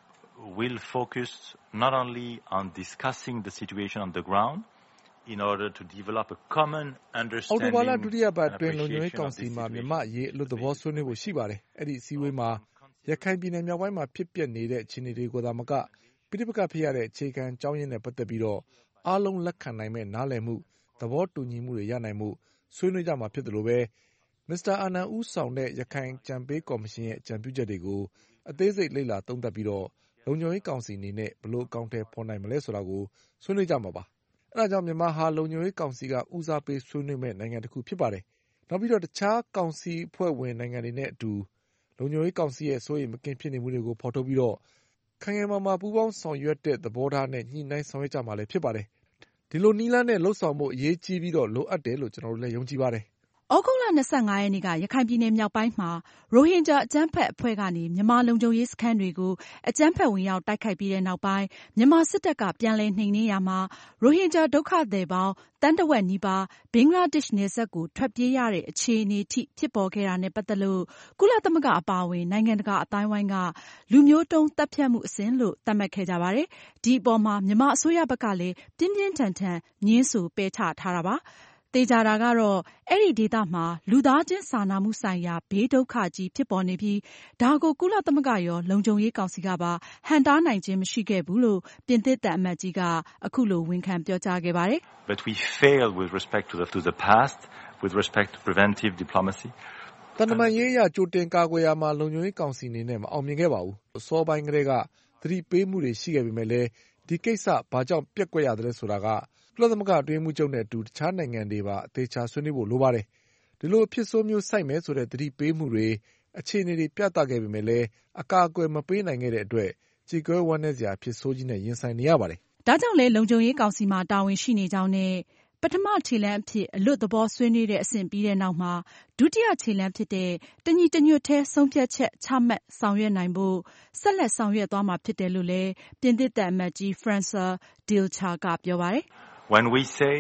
S4: will focus not only on discussing the situation on the ground in order to develop a common understanding.
S9: အော်တိုဘာလဒုတိယပတ်အတွင်းလုံခြုံရေးကောင်စီမှာမြန်မာအရေးအလွတ်သဘောဆွေးနွေးဖို့ရှိပါတယ်။အဲ့ဒီအစည်းအဝေးမှာရခိုင်ပြည်နယ်မြောက်ပိုင်းမှာဖြစ်ပျက်နေတဲ့အခြေအနေတွေကိုသာမကပြစ်ပကဖြစ်ရတဲ့အခြေခံအကြောင်းရင်းနဲ့ပတ်သက်ပြီးတော့အားလုံးလက်ခံနိုင်မဲ့နားလည်မှုသဘောတူညီမှုတွေရနိုင်မှုဆွေးနွေးကြမှာဖြစ်တယ်လို့ပဲမစ္စတာအာနန်ဦးဆောင်တဲ့ရခိုင်ကြံပေးကော်မရှင်ရဲ့အကြံပြုချက်တွေကိုအသေးစိတ်လေ့လာသုံးသပ်ပြီးတော့လုံခြုံရေးကောင်စီအနေနဲ့ဘလို့အကောင့်ထဲပေါ်နိုင်မလဲဆိုတာကိုဆွေးနွေးကြမှာပါ။အဲဒါကြောင့်မြန်မာဟာလုံခြုံရေးကောင်စီကဦးစားပေးဆွေးနွေးမဲ့နိုင်ငံတစ်ခုဖြစ်ပါတယ်။နောက်ပြီးတော့တခြားကောင်စီအဖွဲ့ဝင်နိုင်ငံတွေနဲ့အတူလုံခြုံရေးကောင်စီရဲ့စိုးရိမ်မကင်းဖြစ်နေမှုတွေကိုဖော်ထုတ်ပြီးတော့ခိုင်ခိုင်မာမာပူးပေါင်းဆောင်ရွက်တဲ့သဘောထားနဲ့ညှိနှိုင်းဆောင်ရွက်ကြမှာလည်းဖြစ်ပါတယ်။ဒီလိုနည်းလမ်းနဲ့လှုပ်ဆောင်ဖို့အရေးကြီးပြီးတော့လိုအပ်တယ်လို့ကျွန်တော်တို့လည်းယုံကြည်ပါတယ်။
S2: ဩဂုတ်လ25ရက်နေ့ကရခိုင်ပြည်နယ်မြောက်ပိုင်းမှာရိုဟင်ဂျာအကြမ်းဖက်အဖွဲ့ကနေမြန်မာလုံခြုံရေးစခန်းတွေကိုအကြမ်းဖက်ဝင်ရောက်တိုက်ခိုက်ပြီးတဲ့နောက်ပိုင်းမြန်မာစစ်တပ်ကပြန်လည်နှိမ်နင်းရာမှာရိုဟင်ဂျာဒုက္ခသည်ပေါင်းတန်းတဝက်နီးပါးဘင်္ဂလားဒေ့ရှ်နယ်စပ်ကိုထွက်ပြေးရတဲ့အခြေအနေထိဖြစ်ပေါ်ခဲ့တာနဲ့ပတ်သက်လို့ကုလသမဂ္ဂအပါအဝင်နိုင်ငံတကာအသိုင်းအဝိုင်းကလူမျိုးတုံးသတ်ဖြတ်မှုအစဉ်လို့သတ်မှတ်ခဲ့ကြပါတယ်။ဒီအပေါ်မှာမြန်မာအစိုးရဘက်ကလည်းပြင်းပြင်းထန်ထန်ငြင်းဆိုပယ်ချထားတာပါ။သေချာတာကတော့အဲ့ဒီဒေသမှာလူသားချင်းစာနာမှုဆိုင်ရာဘေးဒုက္ခကြီးဖြစ်ပေါ်နေပြီးဒါကိုကုလသမဂ္ဂရောလုံခြုံရေးကောင်စီကပါဟန့်တားနိုင်ခြင်းမရှိခဲ့ဘူးလို့ပြင်သစ်သံအမတ်ကြီးကအခုလိုဝန်ခံပြောကြားခဲ့ပါတယ်။
S4: But we failed with respect to the past, with respect to preventive diplomacy.
S9: တန်တမာရေးအရကြိုတင်ကာကွယ်ရာမှာလုံခြုံရေးကောင်စီအနေနဲ့မအောင်မြင်ခဲ့ပါဘူး။အစောပိုင်းကတည်းကသတိပေးမှုတွေရှိခဲ့ပေမဲ့လည်းဒီကိစ္စဘာကြောင့်ပျက်ကွက်ရတယ်လဲဆိုတာကကုလသမဂ္ဂအတွင်းမှုချုပ်နဲ့အတူတခြားနိုင်ငံတွေပါအသေးချာဆွေးနွေးဖို့လိုပါတယ်။ဒီလိုအဖြစ်ဆိုးမျိုးစိုက်မယ်ဆိုတဲ့သတိပေးမှုတွေအခြေအနေတွေပြသခဲ့ပေမဲ့လည်းအကာအကွယ်မပေးနိုင်ခဲ့တဲ့အတွက်ကြေကွဲဝမ်းနည်းစရာဖြစ်ဆိုးကြီးနဲ့ရင်ဆိုင်နေရပါတယ်
S2: ။ဒါကြောင့်လည်းလုံခြုံရေးကောင်စီမှာတာဝန်ရှိနေကြောင်းနဲ့ပထမခြေလှမ်းအဖြစ်အလွတ်သဘောဆွေးနွေးတဲ့အဆင့်ပြီးတဲ့နောက်မှာဒုတိယခြေလှမ်းဖြစ်တဲ့တညီတညွတ်ထဲဆုံးဖြတ်ချက်ချမှတ်ဆောင်ရွက်နိုင်ဖို့ဆက်လက်ဆောင်ရွက်သွားမှာဖြစ်တယ်လို့လည်းပြင်သစ်သံအမတ်ကြီး François Dilcher ကပြောပါတယ်
S4: ။ When we say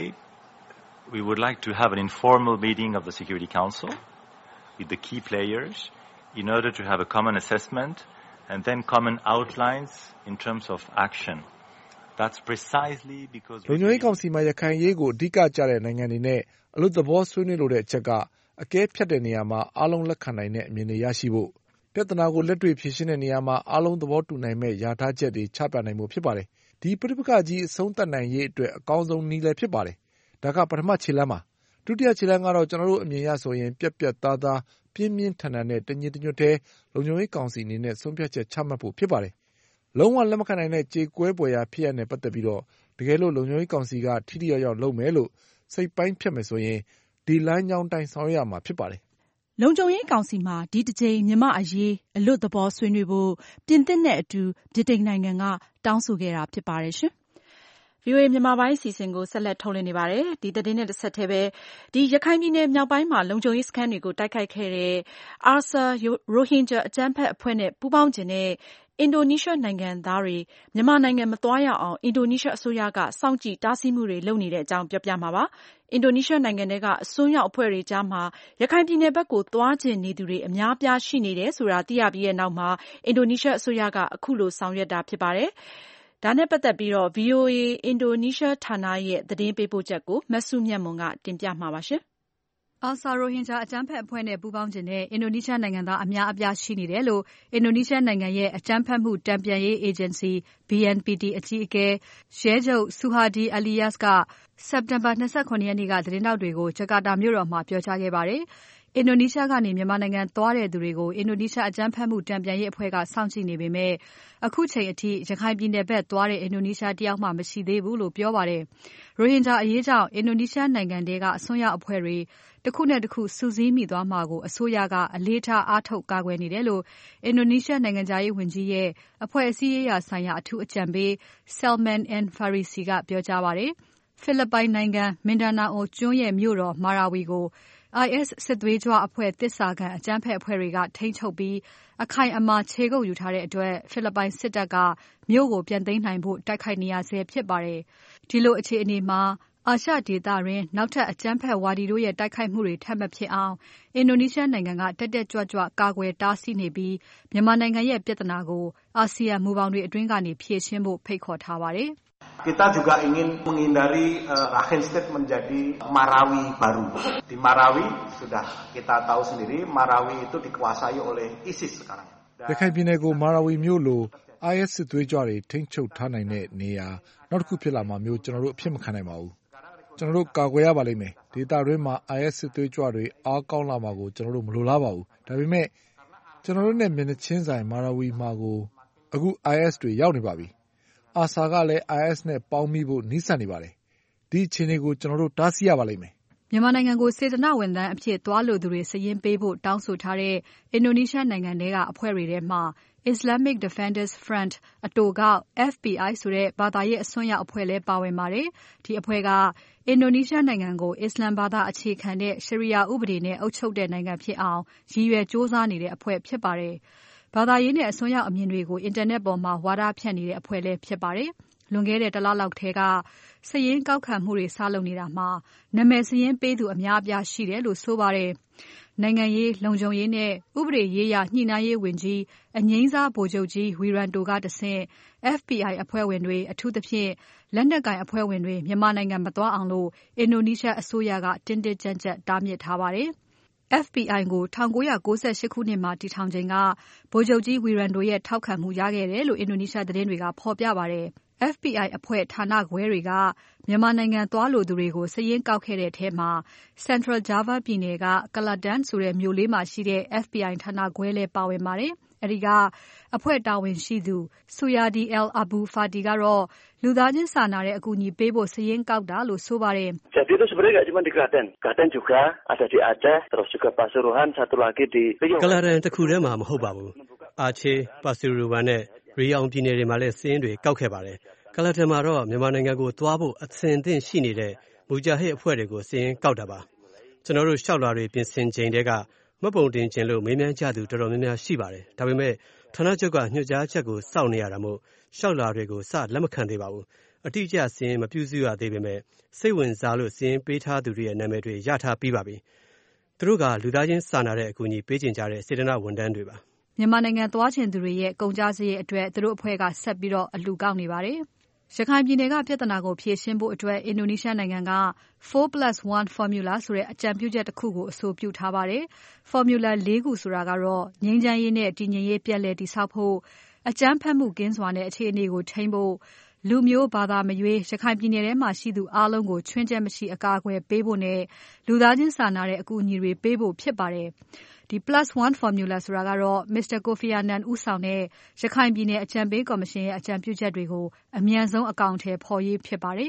S4: we would like to have an informal meeting of the Security Council with the key players in order to have a common assessment and then common outlines in terms of action.That's precisely because
S9: လုံခြုံရေးကောင်စီမှာရခိုင်ရေးကိုအဓိကကျတဲ့နိုင်ငံတွေနဲ့အလွတ်သဘောဆွေးနွေးလိုတဲ့အချက်ကအကဲဖြတ်တဲ့နေရာမှာအားလုံးလက်ခံနိုင်တဲ့အမြင်တွေရရှိဖို့ပြဿနာကိုလက်တွေ့ဖြေရှင်းတဲ့နေရာမှာအားလုံးသဘောတူနိုင်မဲ့ယာထားချက်တွေချပြနိုင်ဖို့ဖြစ်ပါတယ်။ဒီပြဿနာကြီးအဆုံးသတ်နိုင်ရေးအတွက်အကောင်းဆုံးနည်းလည်းဖြစ်ပါတယ်။ဒါကပထမခြေလှမ်းပါ။ဒုတိယခြေလှမ်းကတော့ကျွန်တော်တို့အမြင်ရဆိုရင်ပြက်ပြက်သားသားပြင်းပြင်းထန်ထန်နဲ့တညီတညွတ်ထဲလုံခြုံရေးကောင်စီအနေနဲ့ဆုံးဖြတ်ချက်ချမှတ်ဖို့ဖြစ်ပါတယ်။လုံးဝလက်မခံနိုင်တဲ့ကြေကွဲပွဲရာဖြစ်ရတဲ့ပတ်သက်ပြီးတော့တကယ်လို့လုံခြုံရေးကောင်စီကထိထိရောက်ရောက်လုပ်မယ်လို့စိတ်ပိုင်းဖြတ်မယ်ဆိုရင်ဒီလမ်းကြောင်းတိုင်းဆောင်ရွက်ရမှာဖြစ်ပါတယ်
S2: ။လုံခြုံရေးကောင်စီမှာဒီတစ်ကြိမ်မြန်မာအရေးအလွတ်သဘောဆွေးနွေးဖို့ပြင်သစ်နဲ့အတူဗြိတိန်နိုင်ငံကတောင်းဆိုခဲ့တာဖြစ်ပါတယ်ရှင်။ VOA မြန်မာပိုင်းအစီအစဉ်ကိုဆက်လက်ထုတ်လွှင့်နေပါတယ်။ဒီသတင်းနဲ့တစ်ဆက်တည်းပဲရခိုင်ပြည်နယ်မြောက်ပိုင်းမှာလုံခြုံရေးစခန်းတွေကိုတိုက်ခိုက်ခဲ့တဲ့ ARSA ရိုဟင်ဂျာအကြမ်းဖက်အဖွဲ့နဲ့ပူးပေါင်းခြင်းနဲ့အင်ဒိုနီးရှားနိုင်ငံသားတွေမြန်မာနိုင်ငံမသွားရအောင်အင်ဒိုနီးရှားအစိုးရကစောင့်ကြည့်တားဆီးမှုတွေလုပ်နေတဲ့အကြောင်းပြောပြမှာပါ။အင်ဒိုနီးရှားနိုင်ငံထဲကအစွန်းရောက်အဖွဲ့တွေကြားမှာရခိုင်ပြည်နယ်ဘက်ကိုသွားချင်နေသူတွေအများပြားရှိနေတယ်ဆိုတာသိရပြီးတဲ့နောက်မှာအင်ဒိုနီးရှားအစိုးရကအခုလိုဆောင်ရွက်တာဖြစ်ပါတယ်။ဒါနဲ့ပတ်သက်ပြီးတော့ VOA အင်ဒိုနီးရှားဌာနရဲ့သတင်းပေးပို့ချက်ကိုမစုမြတ်မွန်ကတင်ပြမှာပါရှင်။
S3: ARSA ရိုဟင်ဂျာအကြမ်းဖက်အဖွဲ့နဲ့ပူးပေါင်းခြင်းနဲ့အင်ဒိုနီးရှားနိုင်ငံသားအများအပြားရှိနေတယ်လို့အင်ဒိုနီးရှားနိုင်ငံရဲ့အကြမ်းဖက်မှုတန်ပြန်ရေးအေဂျင်စီ BNPT အကြီးအကဲရဲချုပ် Suhardi Alyas ကစက်တင်ဘာ 29 ရက်နေ့ကသတင်းထောက်တွေကိုဂျကာတာမြို့တော်မှာပြောကြားခဲ့ပါတယ်။အင်ဒိုနီးရှားကနေမြန်မာနိုင်ငံသွားတဲ့သူတွေကိုအင်ဒိုနီးရှားအကြမ်းဖက်မှုတန်ပြန်ရေးအဖွဲ့ကစောင့်ကြည့်နေပေမဲ့အခုချိန်အထိရခိုင်ပြည်နယ်ဘက်သွားတဲ့အင်ဒိုနီးရှားတယောက်မှမရှိသေးဘူးလို့ပြောပါတယ်။ရိုဟင်ဂျာအရေးကြောင့်အင်ဒိုနီးရှားနိုင်ငံထဲကအစွန်းရောက်အဖွဲ့တွေတစ်ခုနဲ့တစ်ခုစုစည်းမိသွားမှာကိုအစိုးရကအလေးထားအားထုတ်ကာကွယ်နေတယ်လို့အင်ဒိုနီးရှားနိုင်ငံသားရေးဝန်ကြီးရဲ့အဖွဲ့အစည်းရေးရာဆိုင်ရာအထူးအကြံပေး Salman N Farisi ကပြောကြားပါတယ်။ဖိလစ်ပိုင်နိုင်ငံမင်ဒါနာအိုကျွန်းရဲ့မြို့တော်မာရာဝီကို IS စစ်သွေးကြွအဖွဲ့သစ္စာခံအကြမ်းဖက်အဖွဲ့တွေကထိန်းချုပ်ပြီးအခိုင်အမာခြေကုပ်ယူထားတဲ့အတွက်ဖိလစ်ပိုင်စစ်တပ်ကမြို့ကိုပြန်သိမ်းနိုင်ဖို့တိုက်ခိုက်နေရဆဲဖြစ်ပါတယ်။ဒီလိုအခြေအနေမှာအာရှဒေသတွင်းနောက်ထပ်အကြမ်းဖက်ဝါဒီတို့ရဲ့တိုက်ခိုက်မှုတွေထပ်မဖြစ်အောင်အင်ဒိုနီးရှားနိုင်ငံကတက်တက်ကြွကြွကာကွယ်တားဆီးနေပြီးမြန်မာနိုင်ငံရဲ့ပြဿနာကိုအာဆီယံမူဘောင်တွေအတွင်းကနေဖြေရှင်းဖို့ဖိတ်ခေါ်ထားပါတယ်။
S13: Kita juga ingin menghindari Rakhine State menjadi Marawi baru. Di Marawi sudah kita tahu sendiri Marawi itu dikuasai oleh ISIS sekarang.
S9: ရခိုင်ပြည်နယ်ကိုမာရာဝီမြို့လို IS စစ်သွေးကြွတွေထိန်းချုပ်ထားနိုင်တဲ့နေရာနောက်တစ်ခုဖြစ်လာမှာမျိုးကျွန်တော်တို့အဖြစ်မခံနိုင်ပါဘူး။ကျွန်တော်တို့ကာကွယ်ရပါလိမ့်မယ်။ဒေသတွင်းမှာ IS စစ်သွေးကြွတွေအားကောင်းလာမှာကိုကျွန်တော်တို့မလိုလားပါဘူး။ဒါပေမဲ့ကျွန်တော်တို့နဲ့မျက်နှာချင်းဆိုင်မာရာဝီမှာကိုအခု IS တွေရောက်နေပါပြီ။ ARSA ကလည်း IS နဲ့ပေါင်းမိဖို့နှိစက်နေပါတယ်။ဒီအခြေအနေကိုကျွန်တော်တို့တားဆီးရပါလိမ့်မယ်။
S3: မြန်မာနိုင်ငံကိုစေတနာဝန်ထမ်းအဖြစ်သွားလိုသူတွေစာရင်းပေးဖို့တောင်းဆိုထားတဲ့အင်ဒိုနီးရှားနိုင်ငံထဲကအဖွဲ့တွေထဲမှာ Islamic Defenders Front အတိုကောက် FBI ဆိုတဲ့ဘာသာရေးအစွန်းရောက်အဖွဲ့လည်းပါဝင်ပါတယ်။ဒီအဖွဲ့ကအင်ဒိုနီးရှားနိုင်ငံကိုအစ္စလာမ်ဘာသာအခြေခံတဲ့ Sharia ဥပဒေနဲ့အုပ်ချုပ်တဲ့နိုင်ငံဖြစ်အောင်ရည်ရွယ်စ조사နေတဲ့အဖွဲ့ဖြစ်ပါတယ်။ဘာသာရေးနဲ့အစွန်းရောက်အမြင်တွေကိုအင်တာနက်ပေါ်မှာဝါဒဖြန့်နေတဲ့အဖွဲ့လည်းဖြစ်ပါတယ်။လွန်ခဲ့တဲ့တလလောက်ထဲကစာရင်းကောက်ခံမှုတွေစလုပ်နေတာမှာနာမည်စာရင်းပေးသူအများအပြားရှိတယ်လို့ဆိုပါတယ်။နိုင်ငံရေးလုံခြုံရေးနဲ့ဥပဒေရေးရာညှိနှိုင်းရေးဝန်ကြီးအငြိမ်းစားဗိုလ်ချုပ်ကြီးဝီရန်တိုကတဆင့် FBI အဖွဲ့ဝင်တွေအထူးသဖြင့်လက်နက်ကိုင်အဖွဲ့ဝင်တွေမြန်မာနိုင်ငံမသွားအောင်လို့အင်ဒိုနီးရှားအစိုးရကတင်းတင်းကြပ်ကြပ်တားမြစ်ထားပါတယ်။ FBI ကို1998ခုနှစ်မှာတည်ထောင်ချိန်ကဗိုလ်ချုပ်ကြီးဝီရန်တိုရဲ့ထောက်ခံမှုရခဲ့တယ်လို့အင်ဒိုနီးရှားသတင်းတွေကဖော်ပြပါတယ်။ FBI အဖွဲ့ဌာနခွဲတွေကမြန်မာနိုင်ငံသွားလိုသူတွေကိုစာရင်းကောက်ခဲ့တဲ့ထဲမှာ Central Java ပြည်နယ်က Kelatan ဆိုတဲ့မြို့လေးမှာရှိတဲ့ FBI ဌာနခွဲလည်းပါဝင်ပါတယ်။အဲဒီကအဖွဲ့တာဝန်ရှိသူ Suyadi Al Abu Fati ကတော့လူသားချင်းစာနာတဲ့အကူအညီပေးဖို့စာရင်းကောက်တာလို့ဆိုပါတယ်။
S14: Jadi itu sebenarnya enggak cuma di Klaten. Klaten juga ada di Aceh, terus juga Pasuruan, satu lagi di Riau.
S5: Kelatan တခုထဲမှာမဟုတ်ပါဘူး။ အာချေး Pasuruan နဲ့ရီယောင်ပြည်နယ်တွေမှာလည်းစာရင်းတွေကောက်ခဲ့ပါတယ်။ကလတ်တန်မှာတော့မြန်မာနိုင်ငံကိုသွားဖို့အဆင်သင့်ရှိနေတဲ့မူဂျာဟစ်အဖွဲ့တွေကိုစာရင်းကောက်တာပါ။ကျွန်တော်တို့လျှောက်လွှာတွေပြင်ဆင်ချိန်တည်းကမှတ်ပုံတင်ခြင်းလို့မေးမြန်းကြသူတော်တော်များများရှိပါတယ်။ဒါပေမဲ့ဌာနချုပ်ကညွှန်ကြားချက်ကိုစောင့်နေရတာမို့လျှောက်လွှာတွေကိုစလက်မခံသေးပါဘူး။အတိအကျစာရင်းမပြုစုရသေးပေမဲ့စိတ်ဝင်စားလို့စာရင်းပေးထားသူတွေရဲ့နာမည်တွေရထားပြီးပါပြီ။သူတို့ကလူသားချင်းစာနာတဲ့အကူအညီပေးချင်ကြတဲ့စေတနာဝန်ထမ်းတွေပါ
S3: ။မြန်မာနိုင်ငံသွားချင်သူတွေရဲ့ကုန်ကျစရိတ်အတွက်သူတို့အဖွဲ့ကဆက်ပြီးအလှူကောက်နေပါတယ်။ရခိုင်ပြည်နယ်ကပြဿနာကိုဖြေရှင်းဖို့အတွက်အင်ဒိုနီးရှားနိုင်ငံက 4+1 formula ဆိုတဲ့အကြံပြုချက်တစ်ခုကိုအဆိုပြုထားပါတယ်။ formula ၄ခုဆိုတာကတော့ငြိမ်းချမ်းရေးနဲ့တည်ငြိမ်ရေးပြန်လည်တည်ဆောက်ဖို့အကြမ်းဖက်မှုကင်းစွာနဲ့အခြေအနေကိုထိန်းဖို့လူမျိုးဘာသာမရွေးရခိုင်ပြည်နယ်ထဲမှာရှိသူအားလုံးကိုချွင်းချက်မရှိအကာအကွယ်ပေးဖို့နဲ့လူသားချင်းစာနာတဲ့အကူအညီတွေပေးဖို့ဖြစ်ပါတယ်။ဒီ +1 formula ဆိုတာကတော့ Mr. Kofi Annan ဦးဆောင်တဲ့ရခိုင်ပြည်နယ်အကြံပေးကော်မရှင်ရဲ့အကြံပြုချက်တွေကိုအမြန်ဆုံးအကောင်အထည်ဖော်ရေးဖြစ်ပါတယ်။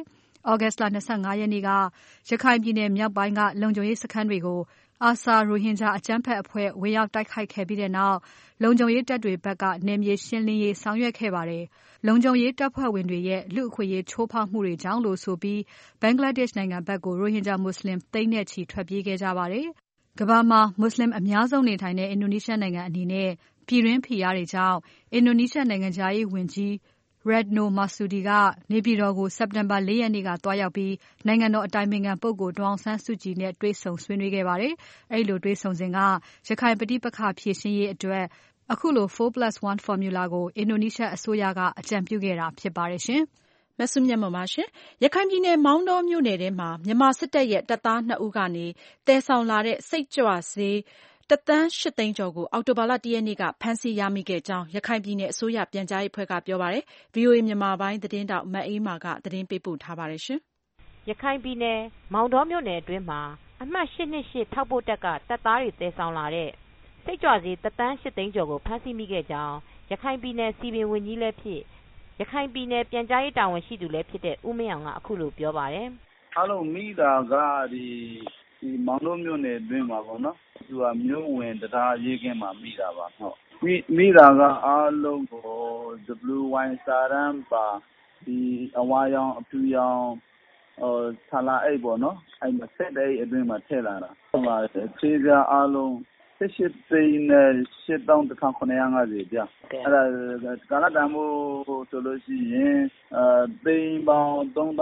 S3: August လ25ရက်နေ့ကရခိုင်ပြည်နယ်မြောက်ပိုင်းကလုံခြုံရေးစခန်းတွေကိုARSA ရိုဟင်ဂျာအကြမ်းဖက်အဖွဲ့ဝင်ရောက်တိုက်ခိုက်ခဲ့ပြီးတဲ့နောက်လုံခြုံရေးတပ်တွေဘက်ကနယ်မြေရှင်းလင်းရေးဆောင်ရွက်ခဲ့ပါတယ်။လုံခြုံရေးတပ်ဖွဲ့ဝင်တွေရဲ့လူ့အခွင့်အရေးချိုးဖောက်မှုတွေကြောင့်လို့ဆိုပြီးဘင်္ဂလားဒေ့ရှ်နိုင်ငံဘက်ကိုရိုဟင်ဂျာမွတ်စလင်သိန်းနဲ့ချီထွက်ပြေးခဲ့ကြပါတယ်။ကမ္ဘာမှာမွတ်စလင်အများဆုံးနေထိုင်တဲ့အင်ဒိုနီးရှားနိုင်ငံအနေနဲ့ပြည်တွင်းဖိအားတွေကြောင့်အင်ဒိုနီးရှားနိုင်ငံသားရေးဝန်ကြီးRetno Marsudi ကနေပြည်တော်ကိုစက်တင်ဘာ4ရက်နေ့ကသွားရောက်ပြီးနိုင်ငံတော်အတိုင်ပင်ခံပုဂ္ဂိုလ်ဒေါ်အောင်ဆန်းစုကြည်နဲ့တွေ့ဆုံဆွေးနွေးခဲ့ပါတယ်။အဲဒီလိုတွေ့ဆုံစဉ်ကရခိုင်ပဋိပက္ခဖြေရှင်းရေးအတွက်အခုလို 4+1 formula ကိုအင်ဒိုနီးရှားအစိုးရကအကြံပြုခဲ့တာဖြစ်ပါတယ်ရှင်
S2: ။မဆုမြတ်မပါရှင်။ရခိုင်ပြည်နယ်မောင်တောမြို့နယ်ထဲမှာမြန်မာစစ်တပ်ရဲ့တပ်သား2ဦးကနေတည်ဆောင်လာတဲ့စိတ်ကြွဆေး1.8 သန်းကျော်ကိုအောက်တိုဘာလ1ရက်နေ့ကဖမ်းဆီးရမိခဲ့ကြောင်းရခိုင်ပြည်နယ်အစိုးရပြန်ကြားရေးအဖွဲ့ကပြောပါတယ်။ VOA မြန်မာပိုင်းသတင်းတောက်မအေးမာကသတင်းပေးပို့ထားပါတယ်ရှင်
S15: ။ရခိုင်ပြည်နယ်မောင်တောမြို့နယ်အတွင်းမှာအမှတ်828ထောက်ပို့တပ်ကတပ်သားတွေတည်ဆောင်လာတဲ့စိတ်ကြွဆေး1.8 သန်းကျော်ကိုဖမ်းဆီးမိခဲ့ကြောင်းရခိုင်ပြည်နယ်စီပင်ဝန်ကြီးလည်းဖြစ်ရခိုင်ပြည်နယ်ပြန်ကြားရေးတာဝန်ရှိသူလည်းဖြစ်တဲ့ဦးမင်းအောင်ကအခုလိုပြောပါတယ်
S16: ။အားလုံးမိတာကဒီမောင်တောမြို့နယ်အတွင်းမှာပေါ့နော်။သူကမြို့ဝင်တရားရေးကင်းမှာမိတာပါဟုတ်။မိတာကအားလုံးကို WY စာရန်ပါဒီအဝါရောင်အဖြူရောင်ဆလာအိတ်ပေါ့နော်။အဲ့မှာဆက်တဲ့အတွင်းမှာထည့်လာတာ။ဟိုမှာခြေပြအားလုံး18သိန်းနဲ့8,950ပြအဲ့ဒါကာလတန်ဖိုးဆိုလို့ရှိရင်သိန်းပေါင်း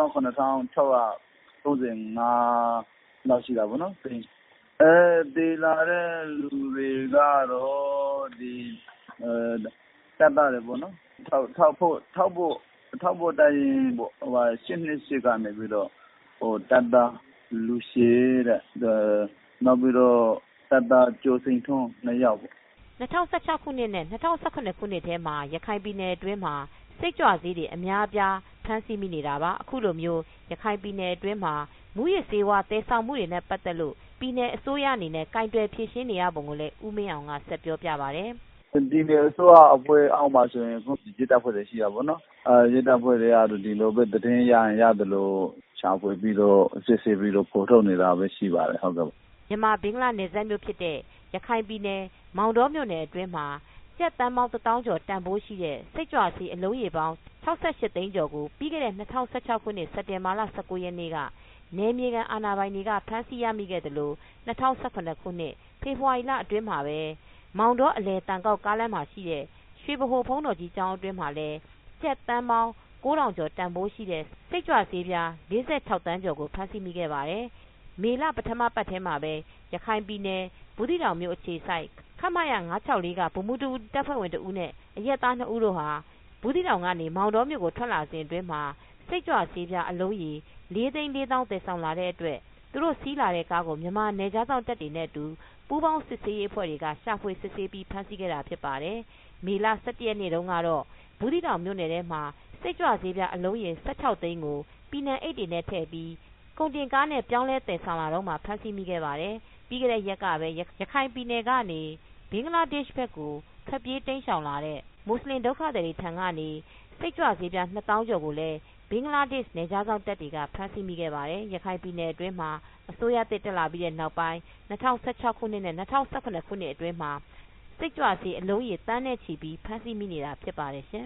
S16: 3,635လောက်ရှိတာပေါ့နော်သိန်းဒီလာတဲ့လူတွေကတော့ဒီတပ်သားတွေပေါ့နော်ထောက်ဖို့တိုင်ပေါ့ဟို828ကနေပြီးတော့ဟိုတပ်သားလူရှည်တဲ့နောက်ပြီးတော့တပ်သားကျိုးစိန်ထွန်း2ယောက်ပေါ့
S15: 2016ခုနှစ်နဲ့2018ခုနှစ်ထဲမှာရခိုင်ပြည်နယ်အတွင်းမှာစိတ်ကြွဆေးတွေအများအပြားဖမ်းဆီးမိနေတာပါအခုလိုမျိုးရခိုင်ပြည်နယ်အတွင်းမှာမူရစ်ဆေးဝါးတည်ဆောင်မှုတွေနဲ့ပတ်သက်လို့ပြည်နယ်အစိုးရအနေနဲ့ကင်တွယ်ဖြေရှင်းနေရပုံကိုလည်းဦးမင်းအောင်ကဆက်ပြောပြပါတယ်
S16: ဒီနယ်အစိုးရအဖွဲ့အောက်မှာဆိုရင်ခုရစ်တပ်ဖွဲ့တွေရှိတာပေါ့နော်ရစ်တပ်ဖွဲ့တွေကတော့ဒီလိုပဲတည်င်းရရင်ရတယ်လို့ရှာဖွေပြီးတော့စစ်ဆေးပြီးတော့ပေါ်ထုတ်နေတာပဲရှိပါတယ်ဟုတ်ကဲ့
S15: မြန်မာဘင်္ဂလားနယ်စပ်မြို့ဖြစ်တဲ့ရခိုင်ပြည်နယ်မောင်တောမြို့နယ်အတွင်းမှာကျပ်တန်းပေါင်း1000ကျော်တန်ဖိုးရှိတဲ့စိတ်ကြွဆေးအလုံးရေပေါင်း68သိန်းကျော်ကိုပြီးခဲ့တဲ့2016ခုနှစ်စက်တင်ဘာလ19ရက်နေ့ကနယ်မြေခံအာဏာပိုင်တွေကဖမ်းဆီးရမိခဲ့တယ်လို့2018ခုနှစ်ဖေဖော်ဝါရီလအတွင်းမှာပဲမောင်တောအလဲတန်ကောက်ကားလမ်းမှာရှိတဲ့ရွှေဘိုဘုံတော်ကြီးကျောင်းအတွင်းမှာလည်းကျပ်တန်းပေါင်း9000ကျော်တန်ဖိုးရှိတဲ့စိတ်ကြွဆေးပြား46သန်းကျော်ကိုဖမ်းဆီးမိခဲ့ပါတယ်မေလပထမပတ်ထဲမှာပဲရခိုင်ပြည်နယ်ဘူးသီးတောင်မြို့အခြေစိုက်ခမရ964ကဗိုလ်မှူးတူတပ်ဖွဲ့ဝင်တဦးနဲ့အရက်သား2ဦးတို့ဟာဘူးသီးတောင်ကနေမောင်တောမြို့ကိုထွက်လာစဉ်အတွင်းမှာစိတ်ကြွဆေးပြားအလုံးရေ4,400,000တည်ဆောင်လာတဲ့အတွက်သူတို့စီးလာတဲ့ကားကိုမြန်မာနယ်ခြားစောင့်တပ်တွေနဲ့အတူပူးပေါင်းစစ်ဆေးရေးအဖွဲ့တွေကရှာဖွေစစ်ဆေးပြီးဖမ်းဆီးခဲ့တာဖြစ်ပါတယ်မေလ17ရက်နေ့တုန်းကတော့ဘူးသီးတောင်မြို့နယ်ထဲမှာစိတ်ကြွဆေးပြားအလုံးရေ16သိန်းကိုပြည်နယ်အိတ်တွေနဲ့ထည့်ပြီးကုန်တင်ကားနဲ့ပြောင်းလဲတည်ဆောင်လာတော့မှဖမ်းဆီးမိခဲ့ပါတယ်ပြီးခဲ့တဲ့ရက်ကပဲရခိုင်ပြည်နယ်ကနေဘင်္ဂလားဒေ့ရှ်ဘက်ကိုထွက်ပြေးတိမ်းရှောင်လာတဲ့မွတ်စလင်ဒုက္ခသည်တွေထံကနေစိတ်ကြွဆေးပြား2000ကျော်ကိုလည်းဘင်္ဂလားဒေ့ရှ်နယ်ခြားစောင့်တပ်တွေကဖမ်းဆီးမိခဲ့ပါတယ်ရခိုင်ပြည်နယ်အတွင်းမှာအစိုးရတက်လာပြီးတဲ့နောက်ပိုင်း2016ခုနှစ်နဲ့2018ခုနှစ်အတွင်းမှာစိတ်ကြွဆေးအလုံးရေတန်းနဲ့ချီပြီးဖမ်းဆီးမိနေတာဖြစ်ပါတယ်ရှင်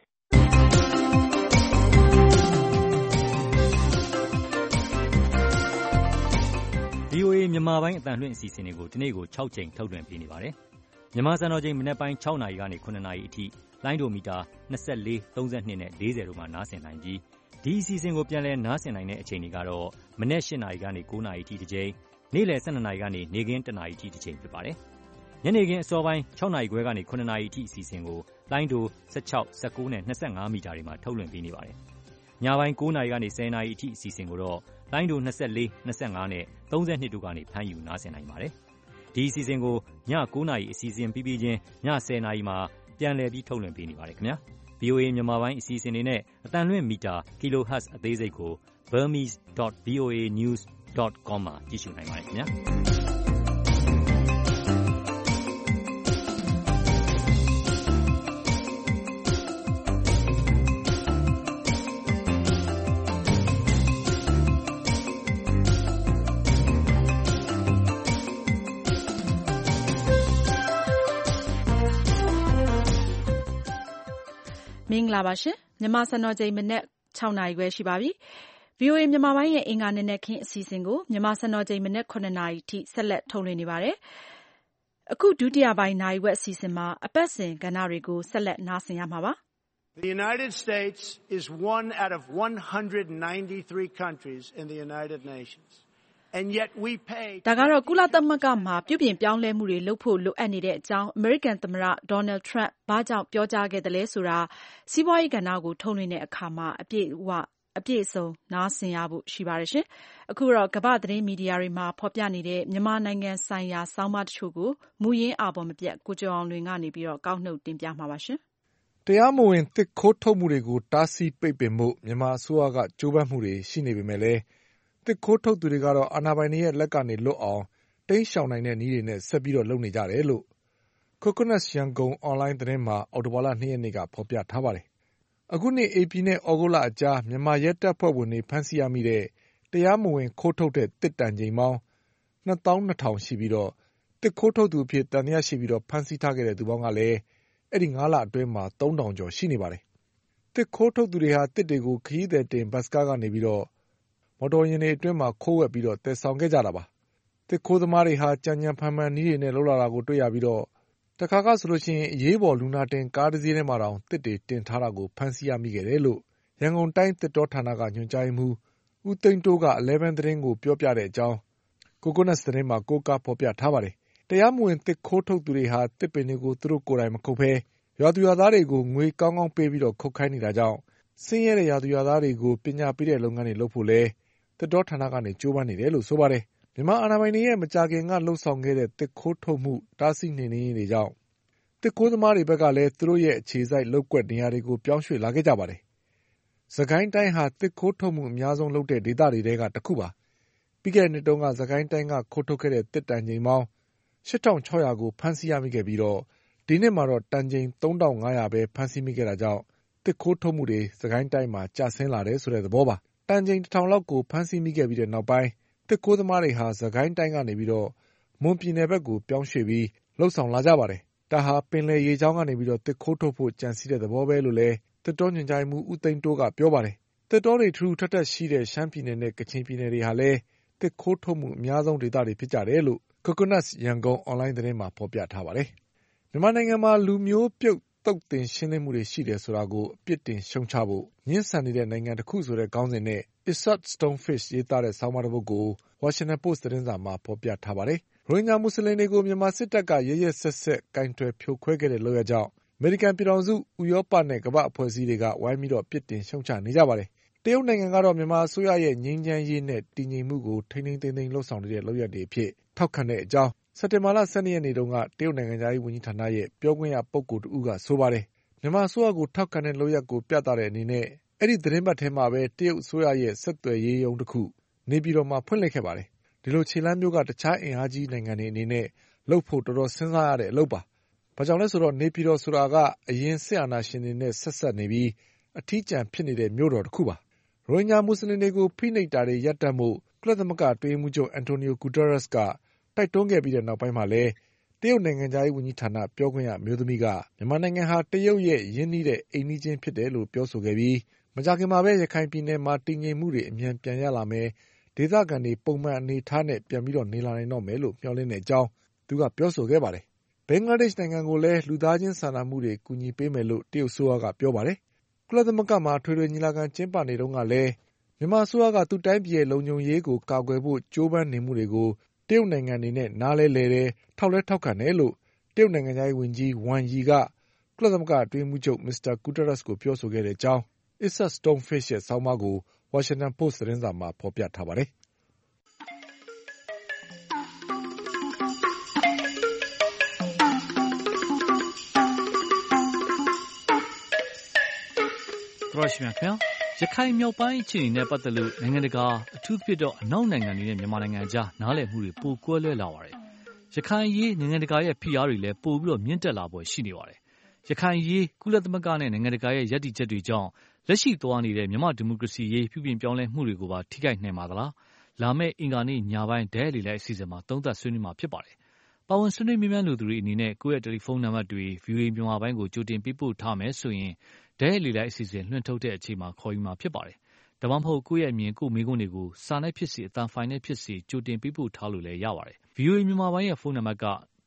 S17: VOA မြန်မာပိုင်းအတန်လွှင့်အစီအစဉ်တွေကိုဒီနေ့ကို6ကြိမ်ထုတ်လွှင့်ပေးနေပါတယ်။မြန်မာစံတော်ချိန်မနက်ပိုင်း6နာရီကနေ9နာရီအထိလိုင်းဒိုမီတာ24, 32နဲ့40တို့မှာနားဆင်နိုင်ပြီးဒီအစီအစဉ်ကိုပြန်လည်နားဆင်နိုင်တဲ့အချိန်တွေကတော့မနက်8နာရီကနေ9နာရီအထိတစ်ကြိမ်နေ့လယ်12နာရီကနေနေ့ခင်း1နာရီအထိတစ်ကြိမ်ဖြစ်ပါတယ်။ညနေခင်းအစောပိုင်း6နာရီခွဲကနေ9နာရီအထိအစီအစဉ်ကိုလိုင်းဒို16, 19နဲ့25မီတာတွေမှာထုတ်လွှင့်ပေးနေပါတယ်။ညပိုင်း9နာရီကနေ10နာရီအထိအစီအစဉ်ကိုတော့လိုင်းဒို24, 25နဲ့32တို့ကနေဖမ်းယူနားဆင်နိုင်ပါတယ်။ဒီအစီအစဉ်ကိုည9နာရီအစီအစဉ်ပြီးပြီးချင်းည10နာရီမှာပြန်လည်ပြီးထုတ်လွှင့်ပေးနေပါတယ်ခင်ဗျာ။ VOA မြန်မာပိုင်းအစီအစဉ်တွေနဲ့အတန်လွှင့်မီတာ kilohertz အသေးစိတ်ကို burmese.voanews.com မှာကြည့်ရှုနိုင်ပါတယ်ခင်ဗျာ။
S2: င်္ဂလာပါရှင်မြန်မာစံတော်ချိန်မနက်6 နာရီခွဲရှိပါပြီ။ VOA မြန်မာပိုင်းရဲ့အင်္ဂါနေ့နဲ့ခင်းအစီအစဉ်ကိုမြန်မာစံတော်ချိန်မနက်9 နာရီထိဆက်လက်ထုတ်လွှင့်နေပါတယ်။အခုဒုတိယပိုင်းနာရီဝက်အစီအစဉ်မှာအပတ်စဉ်ကဏ္ဍတွေကိုဆက်လက်နားဆင်ရမှာပါ။
S8: The United States is one out of 193 countries in the United Nations. And yet we pay
S2: ဒါကတော့ကုလသမဂ္ဂမှာပြုပြင်ပြောင်းလဲမှုတွေလုပ်ဖို့လိုအပ်နေတဲ့အကြောင်းအမေရိကန်သမ္မတဒေါ်နယ်ထရန့်ဘာကြောင့်ပြောကြားခဲ့တယ်လဲဆိုတာစီးပွားရေးကဏ္ဍကိုထုတ်လွှင့်တဲ့အခါမှာအပြည့်အစုံနားဆင်ရဖို့ရှိပါတယ်ရှင်။အခုတော့ကမ္ဘာသတင်းမီဒီယာတွေမှာဖော်ပြနေတဲ့မြန်မာနိုင်ငံဆိုင်ရာဆောင်းပါးတချို့ကိုမူရင်းအာပေါ်မပြတ်ကိုကျော်အောင်လွင်ကနေပြီးတော့ကောက်နှုတ်တင်ပြမှာပါရှင်
S9: ။တရားမဝင်တစ်ခိုးထုတ်မှုတွေကိုတားဆီးပိတ်ပင်မှုမြန်မာအစိုးရကကြိုးပမ်းမှုတွေရှိနေပေမဲ့လည်းတစ်ခိုးထုတ်သူတွေကတော့အာဏာပိုင်တွေရဲ့လက်ကနေလွတ်အောင်တိမ်းရှောင်နိုင်တဲ့နည်းတွေနဲ့ဆက်ပြီးတော့လုပ်နေကြတယ်လို့ Coconuts ရန်ကုန်အွန်လိုင်းသတင်းမှာအောက်တိုဘာလ2 ရက်နေ့ကဖော်ပြထားပါတယ်။အခုနှစ် AP နဲ့ဩဂုတ်လအကြားမြန်မာရဲတပ်ဖွဲ့ဝင်တွေဖမ်းဆီးရမိတဲ့တရားမဝင်ခိုးထုတ်တဲ့တစ်တန်ချိန်ပေါင်း 22,000 ရှိပြီးတော့တစ်ခိုးထုတ်သူအဖြစ်တန်တရားရှိပြီးတော့ဖမ်းဆီးထားခဲ့တဲ့သူပေါင်းကလည်းအဲ့ဒီ9 လအတွင်းမှာ 3,000 ကျော်ရှိနေပါတယ်။တစ်ခိုးထုတ်သူတွေဟာတစ်တွေကိုခရီးသည်တင်ဘတ်စကားကနေပြီးတော့မော်တော်ယာဉ်တွေအတွင်းမှာခိုးဝှက်ပြီးတော့တည်ဆောင်ခဲ့ကြတာပါ။တစ်ခိုးသမားတွေဟာကြံ့ကြံ့ဖန်ဖန်နည်းတွေနဲ့လှုပ်လာတာကိုတွေ့ရပြီးတော့တခါကဆိုလို့ရှိရင်အရေးပေါ်လူနာတင်ကားတစ်စီးထဲမှာတောင်တစ်တွေတင်ထားတာကိုဖမ်းဆီးရမိခဲ့တယ်လို့ရန်ကုန်တိုင်းတစ်တောဌာနကညွှန်ကြားရေးမှူးဦးသိန်းတိုးက11သတင်းကိုပြောပြတဲ့အကြောင်း Coconuts သတင်းမှာကိုးကားဖော်ပြထားပါတယ်။တရားမဝင်တစ်ခိုးထုတ်သူတွေဟာတစ်ပင်တွေကိုသူတို့ကိုယ်တိုင်မခုတ်ဘဲရွာသူရွာသားတွေကိုငွေကောင်းကောင်းပေးပြီးတော့ခုတ်ခိုင်းနေတာကြောင့်ဆင်းရဲတဲ့ရွာသူရွာသားတွေကိုပညာပေးတဲ့လုပ်ငန်းတွေလုပ်ဖို့လဲတစ်တောဌာနကနေကြိုးပမ်းနေတယ်လို့ဆိုပါတယ်။မြန်မာအာဏာပိုင်တွေရဲ့မကြာခင်ကလှုပ်ဆောင်ခဲ့တဲ့တစ်ခိုးထုတ်မှုတားဆီးနှိမ်နင်းရေးတွေကြောင့်တစ်ခိုးသမားတွေဘက်ကလည်းသူတို့ရဲ့အခြေစိုက်လုပ်ကွက်နေရာတွေကိုပြောင်းရွှေ့လာခဲ့ကြပါတယ်။စကိုင်းတိုင်းဟာတစ်ခိုးထုတ်မှုအများဆုံးလုပ်တဲ့ဒေသတွေထဲကတစ်ခုပါ။ပြီးခဲ့တဲ့နှစ်တုန်းကစကိုင်းတိုင်းကခိုးထုတ်ခဲ့တဲ့တစ်တန်ချိန်ပေါင်း 8,600 ကိုဖမ်းဆီးရမိခဲ့ပြီးတော့ဒီနှစ်မှာတော့တန်ချိန် 3,500 ပဲဖမ်းဆီးမိခဲ့တာကြောင့်တစ်ခိုးထုတ်မှုတွေစကိုင်းတိုင်းမှာကျဆင်းလာတယ်ဆိုတဲ့သဘောပါ။တန်ချိန် 1,000 လောက်ကိုဖမ်းဆီးမိခဲ့ပြီးတဲ့နောက်ပိုင်းတစ်ခိုးသမားတွေဟာစကိုင်းတိုင်းကနေပြီးတော့မွန်ပြည်နယ်ဘက်ကိုပြောင်းရွှေ့ပြီးလှုပ်ဆောင်လာကြပါတယ်။ဒါဟာပင်လယ်ရေကြောင်းကနေပြီးတော့တစ်ခိုးထုတ်ဖို့ကြံစည်တဲ့သဘောပဲလို့လဲတစ်တောညွှန်ကြားမှုဦးသိန်းတိုးကပြောပါတယ်။တစ်တောတွေထူထပ်ထပ်ရှိတဲ့ရှမ်းပြည်နယ်နဲ့ကချင်ပြည်နယ်တွေဟာလဲတစ်ခိုးထုတ်မှုအများဆုံးဒေသတွေဖြစ်ကြတယ်လို့ Coconuts ရန်ကုန်အွန်လိုင်းသတင်းမှာဖော်ပြထားပါတယ်။မြန်မာနိုင်ငံမှာလူမျိုးပြုတ်သုတ်သင်ရှင်းလင်းမှုတွေရှိတယ်ဆိုတာကိုအပြစ်တင်ရှုံချဖို့ညှဉ်းဆန်နေတဲ့နိုင်ငံတစ်ခုဆိုတဲ့ခေါင်းစဉ်နဲ့ Izzat Stonefish ရေးသားတဲ့ဆောင်းပါးတစ်ပုဒ်ကို Washington Post သတင်းစာမှာဖော်ပြထားပါတယ်။ရိုဟင်ဂျာမွတ်စလင်တွေကိုမြန်မာစစ်တပ်ကရက်ရက်စက်စက်ကင်တွယ်ဖြိုခွဲခဲ့တဲ့လုပ်ရကြောင်းအမေရိကန်ပြည်ထောင်စုဥရောပနဲ့ကမ္ဘာအဖွဲ့အစည်းတွေကဝိုင်းပြီးတော့ပြစ်တင်ရှုံချနေကြပါတယ်။တရုတ်နိုင်ငံကတော့မြန်မာအစိုးရရဲ့ငြိမ်းချမ်းရေးနဲ့တည်ငြိမ်မှုကိုထိန်းသိမ်းသိမ်းသိမ်းလှုပ်ဆောင်နေတဲ့လုပ်ရပ်တွေအဖြစ်ထောက်ခံတဲ့အကြောင်းစက်တင်ဘာလ12 ရက်နေ့တုန်းကတရုတ်နိုင်ငံသားရေးဝန်ကြီးဌာနရဲ့ပြောခွင့်ရပုဂ္ဂိုလ်တဦးကဆိုပါတယ်။မြန်မာအစိုးရကိုထောက်ခံတဲ့လုပ်ရပ်ကိုပြသတဲ့အနေနဲ့အဲ့ဒီသတင်းပတ်ထဲမှာပဲတရုတ်အစိုးရရဲ့ဆက်သွယ်ရေးရုံးတစ်ခုနေပြည်တော်မှာဖွင့်လှစ်ခဲ့ပါတယ်။ဒီလိုခြေလှမ်းမျိုးကတခြားအင်အားကြီးနိုင်ငံတွေအနေနဲ့လုပ်ဖို့တော်တော်စဉ်းစားရတဲ့အလုပ်ပါ။ဘာကြောင့်လဲဆိုတော့နေပြည်တော်ဆိုတာကအရင်စစ်အာဏာရှင်တွေနဲ့ဆက်ဆက်နေပြီးအထီးကျန်ဖြစ်နေတဲ့မြို့တော်တစ်ခုပါ။ရိုဟင်ဂျာမွတ်စလင်တွေကိုဖိနှိပ်တာတွေရပ်တန့်ဖို့ကုလသမဂ္ဂအတွင်းရေးမှူးချုပ်အန်တိုနီယိုဂူတာရက်စ်ကတိုက်တွန်းခဲ့ပြီးတဲ့နောက်ပိုင်းမှာလဲတရုတ်နိုင်ငံသားရေးဝန်ကြီးဌာနပြောခွင့်ရမျိုးသမီးကမြန်မာနိုင်ငံဟာတရုတ်ရဲ့ရင်းနှီးတဲ့အိမ်နီးချင်းဖြစ်တယ်လို့ပြောဆိုခဲ့ပြီးမကြာခင်မှာပဲရခိုင်ပြည်နယ်မှာတည်ငြိမ်မှုတွေအမြန်ပြန်ရလာမယ်ဒေသခံတွေပုံမှန်အနေထားနဲ့ပြန်ပြီးတော့နေလာနိုင်တော့မယ်လို့မျှော်လင့်တဲ့အကြောင်းသူကပြောဆိုခဲ့ပါတယ်။ဘင်္ဂလားဒေ့ရှ်နိုင်ငံကိုလည်းလူသားချင်းစာနာမှုတွေကူညီပေးမယ်လို့တရုတ်အစိုးရကပြောပါတယ်။ကုလသမဂ္ဂမှာထွေထွေညီလာခံကျင်းပနေတုန်းကလည်းမြန်မာအစိုးရကသူ့တိုင်းပြည်ရဲ့လုံခြုံရေးကိုကာကွယ်ဖို့ကြိုးပမ်းနေမှုတွေကိုတရုတ်နိုင်ငံအနေနဲ့နားလဲလေတယ်ထောက်လဲထောက်ခံတယ်လို့တရုတ်နိုင်ငံသားရေးဝန်ကြီးဝမ်ယီကကုလသမဂ္ဂအတွင်းရေးမှူးချုပ်မစ္စတာဂူတာရက်စ်ကိုပြောဆိုခဲ့တဲ့အကြောင်း Izzat Stonefish ရဲ့ဆောင်းပါးကို Washington Post သတင်းစာမှာဖော်ပြထားပါတယ်။
S17: ရခိုင်မြောက်ပိုင်းအခြေအနေနဲ့ပတ်သက်လို့နိုင်ငံတကာအထူးသဖြင့်တော့အနောက်နိုင်ငံတွေနဲ့မြန်မာနိုင်ငံကြားနားလည်မှုတွေပိုကွဲလွဲလာပါတယ်။ရခိုင်ရေးနိုင်ငံတကာရဲ့ဖိအားတွေလည်းပိုပြီးတော့မြင့်တက်လာပေါ်ရှိနေပါတယ်။ရခိုင်ရေးကုလသမဂ္ဂနဲ့နိုင်ငံတကာရဲ့ရည်တည်ချက်တွေကြောင့်လက်ရှိသွားနေတဲ့မြန်မာဒီမိုကရေစီရေးပြုပြင်ပြောင်းလဲမှုတွေကိုပါထိခိုက်နိုင်ပါသလား။လာမယ့်အင်္ဂါနေ့ညပိုင်းဒဲလီလိုက်အစီအစဉ်မှာသုံးသပ်ဆွေးနွေးမှာဖြစ်ပါတယ်။ပါဝင်ဆွေးနွေးမြန်းလူသူတွေအနေနဲ့ကိုယ့်ရဲ့တယ်လီဖုန်းနံပါတ်တွေ VOA မြန်မာပိုင်းကိုကြိုတင်ပေးပို့ထားမယ်ဆိုရင်
S18: တိုက်ရိုက်လေလိုက်အစီအစဉ်လွှင့်ထုတ်တဲ့အချိန်မှာခေါ်ယူမှာဖြစ်ပါတယ်။ဒါမှမဟုတ်ကိုယ့်ရဲ့အမြင်ကိုယ့်မေးခွန်းတွေကိုစာနဲ့ဖြစ်စေအသံဖိုင်နဲ့ဖြစ်စေကြိုတင်ပေးပို့ထားလို့လည်းရပါတယ်။ VOA မြန်မာပိုင်းရဲ့ဖုန်းနံပါတ်က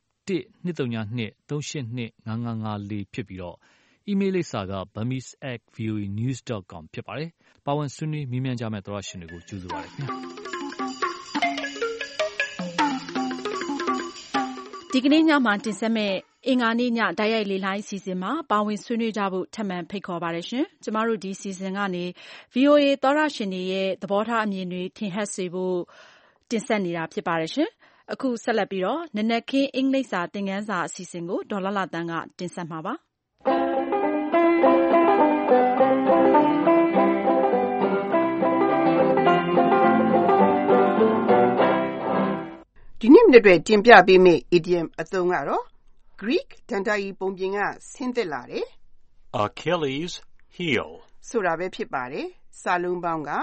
S18: 1-202-382-5554 ဖြစ်ပြီးတော့အီးမေးလ်လိပ်စာက burmese@voanews.com ဖြစ်ပါတယ်။ပါဝင်ဆွေးနွေးမေးမြန်းကြမယ့်သောတရှင်တွေကိုကြိုဆိုပါရစေ။
S2: ဒီကနေ့ညမှာတင်ဆက်မယ့်အင်္ဂါနေ့ညတိုက်ရိုက်လေလှိုင်းအစီအစဉ်မှာပါဝင်ဆွေးနွေးကြဖို့ထပ်မံဖိတ်ခေါ်ပါတယ်ရှင်။ကျမတို့ဒီအစီအစဉ်ကနေ VOA သောတရှင်တွေရဲ့သဘောထားအမြင်တွေထင်ဟပ်စေဖို့တင်ဆက်နေတာဖြစ်ပါတယ်ရှင်။အခုဆက်လက်ပြီးတော့နနက်ခင်းအင်္ဂလိပ်စာသင်ခန်းစာအစီအစဉ်ကိုဒေါ်လှလှသန်းကတင်ဆက်မှာပါ။
S19: ဒီနေ့မြတ်တွေတင်ပြပေးမယ့် idiom အသုံးကတော့ Greek ဒန်တာရီပုံပြင်ကဆင်းသက်လာတယ်
S20: Achilles heel
S19: ဆိုတာပဲဖြစ်ပါတယ်။စာလုံးပေါင်းက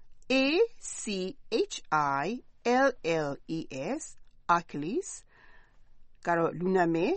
S19: A-C-H-I-L-L-E-S Achilles ကတော့လူနာမည်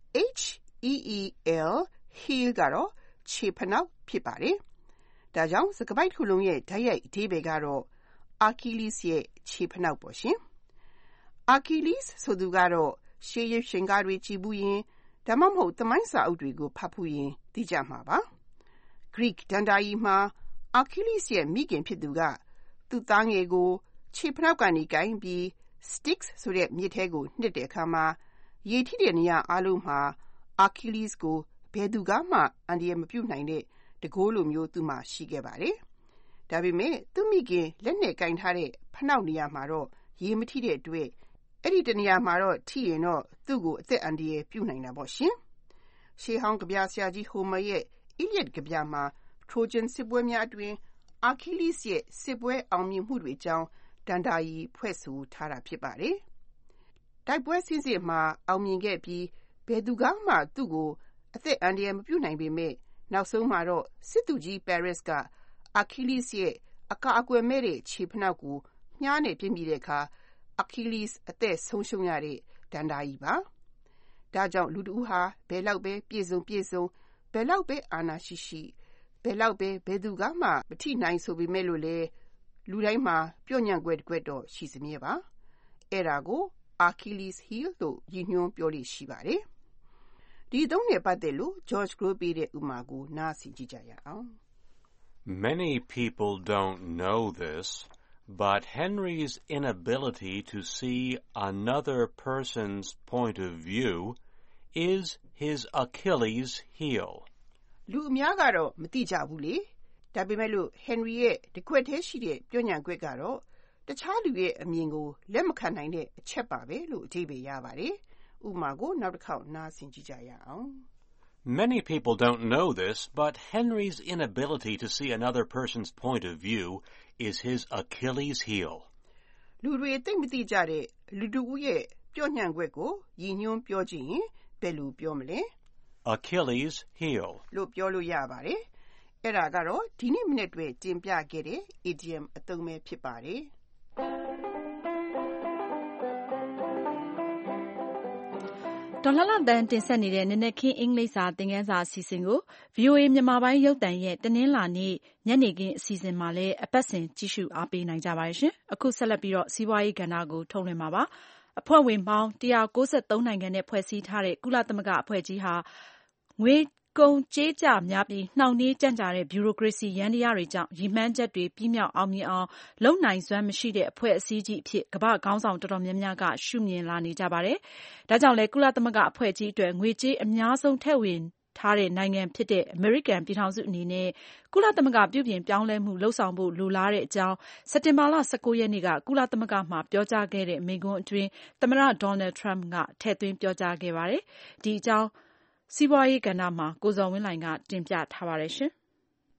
S19: H-E-E-L heel ကတော့ခြေဖနောက်ဖြစ်ပါတယ်။ဒါကြောင့်စကားပိုက်တစ်ခုလုံးရဲ့တိုက်ရိုက်အဓိပ္ပာယ်ကတော့ Achilles ရဲ့ခြေဖနောက်ပေါ့ရှင်။ Achilles ဆိုသူကတော့ရှေးရုပ်ရှင်ကားတွေကြည့်ဘူးရင်ဒါမှမဟုတ်သမိုင်းစာအုပ်တွေကိုဖတ်ဖူးရင်သိကြမှာပါ။ Greek ဒန်တာရီမှာ Achilles ရဲ့မိခင်ဖြစ်သူကသူ့သားငယ်ကိုခြေဖနောက်ကနေကိုင်းပြီး Styx ဆိုတဲ့မြစ်ထဲကိုနှစ်တဲ့အခါမှာရေထိတဲ့နေရာအလုံးမှာ Achilles ကိုဘယ်သူကမှအန္တရာယ်မပြုနိုင်တဲ့တကိုးလိုမျိုးသူ့မှာရှိခဲ့ပါတယ်။ဒါပေမဲ့သူ့မိခင်လက်နဲ့ကင်ထားတဲ့ဖနောက်နေရာမှာတော့ရေမထိတဲ့အတွက်အဲ့ဒီတနေရာမှာတော့ထိရင်တော့သူ့ကိုအသက်အန္တရာယ်ပြုနိုင်တာပေါ့ရှင်။ရှေးဟောင်းကဗျာဆရာကြီးဟိုမာရဲ့ Iliad ကဗျာမှာ Trojan စစ်ပွဲများအတွင်း Achilles ရဲ့စစ်ပွဲအောင်မြင်မှုတွေအကြောင်းဒန်တာရီဖွဲ့ဆိုထားတာဖြစ်ပါတယ်။တိုက်ပွဲစင်းစစ်မှာအောင်မြင်ခဲ့ပြီးဘယ်သူကမှသူ့ကိုအသက်အန္တရာယ်မပြုနိုင်ပေမဲ့နောက်ဆုံးမှာတော့စစ်သူကြီး Paris က Achilles ရဲ့အကာအကွယ်မဲ့တဲ့ခြေဖနောက်ကိုမြားနဲ့ပြင်းပြီးတဲ့အခါAchilles အသက်ဆုံးရှုံးရတဲ့ဒန်တာရီပါ။ဒါကြောင့်လူတဦးဟာဘယ်လောက်ပဲပြည့်စုံဘယ်လောက်ပဲအာဏာရှိဘယ်လောက်ပဲဘယ်သူကမှမထိနိုင်ဆိုပေမဲ့လို့လေလူတိုင်းမှာပြော့ညံ့ွယ်တစ်ကွက်တော့ရှိစမြဲပါ။အဲ့ဒါကို Achilles heel လို့ရည်ညွှန်းပြောလို့ရှိပါတယ်။ဒီသုံးနဲ့ပတ်သက်လို့ George Grow ပေးတဲ့ဥပမာကိုနားဆင်ကြည့်ကြရအောင်။
S20: Many people don't know this, but Henry's inability to see another person's point of view is his Achilles heel.
S19: လူအများကတော့မသိကြဘူးလေ။ဒါပေမဲ့လို့ Henry ရဲ့တစ်ခွက်တည်းရှိတဲ့ပြောညံခွက်ကတော့တခြားလူရဲ့အမြင်ကိုလက်မခံနိုင်တဲ့အချက်ပါပဲလို့အဓိပ္ပာယ်ရပါတယ်။ဥပမာကိုနောက်တစ်ခေါက်နားဆင်ကြည့်ကြရအောင်။
S20: Many people don't know this, but Henry's inability to see another person's point of view is his Achilles heel.
S19: လူတွေသိမသိကြတဲ့လူတဦးရဲ့ပြောညံခွက်ကိုရည်ညွှန်းပြောကြည့်ရင်ဘယ်လိုပြောမလဲ
S20: Achilles heel
S19: လို့ပြောလို့ရပါတယ်။အဲ့ဒါကတော့ဒီနေ့မိနစ်တွေတင်ပြခဲ့တဲ့ idiom အသုံးပဲဖြစ်ပါတယ်။
S2: ဒေါ်လှလှသန်းတင်ဆက်နေတဲ့နနက်ခင်းအင်္ဂလိပ်စာသင်ခန်းစာအစီအစဉ်ကို VOA မြန်မာပိုင်းရုပ်သံရဲ့တနင်္လာနေ့ညနေခင်းအစီအစဉ်မှာလည်းအပတ်စဉ်ကြည့်ရှုအားပေးနိုင်ကြပါတယ်ရှင်။အခုဆက်လက်ပြီးတော့စီးပွားရေးကဏ္ဍကိုထုတ်လွှင့်မှာပါ။အဖွဲ့ဝင်ပေါင်း193နိုင်ငံနဲ့ဖွဲ့စည်းထားတဲ့ကုလသမဂ္ဂအဖွဲ့ကြီးဟာငွေကုန်ကြေးကျများပြီးနှောင့်နှေးကြန့်ကြာတဲ့ဗျူရိုကရေစီယန္တရားတွေကြောင့်ရည်မှန်းချက်တွေပြီးမြောက်အောင်မြင်အောင်လုပ်နိုင်စွမ်းမရှိတဲ့အဖွဲ့အစည်းကြီးအဖြစ်ကမ္ဘာ့ခေါင်းဆောင်တော်တော်များများကရှုမြင်လာနေကြပါတယ်။ဒါကြောင့်လည်းကုလသမဂ္ဂအဖွဲ့ကြီးအတွက်ငွေကြေးအများဆုံးထည့်ဝင်ထားတဲ့နိုင်ငံဖြစ်တဲ့အမေရိကန်ပြည်ထောင်စုအနေနဲ့ကုလသမဂ္ဂပြုပြင်ပြောင်းလဲမှုလုပ်ဆောင်ဖို့လိုလားတဲ့အကြောင်းစက်တင်ဘာလ19ရက်နေ့ကကုလသမဂ္ဂမှာပြောကြားခဲ့တဲ့မိန့်ခွန်းအတွင်းသမ္မတ Donald Trump ကထည့်သွင်းပြောကြားခဲ့ပါတယ်။ဒီအကြောင်းစီးပွားရေးကဏ္ဍမှာကိုဇော်ဝင်းလှိုင်ကတင်ပြထားပါတယ်ရှင်။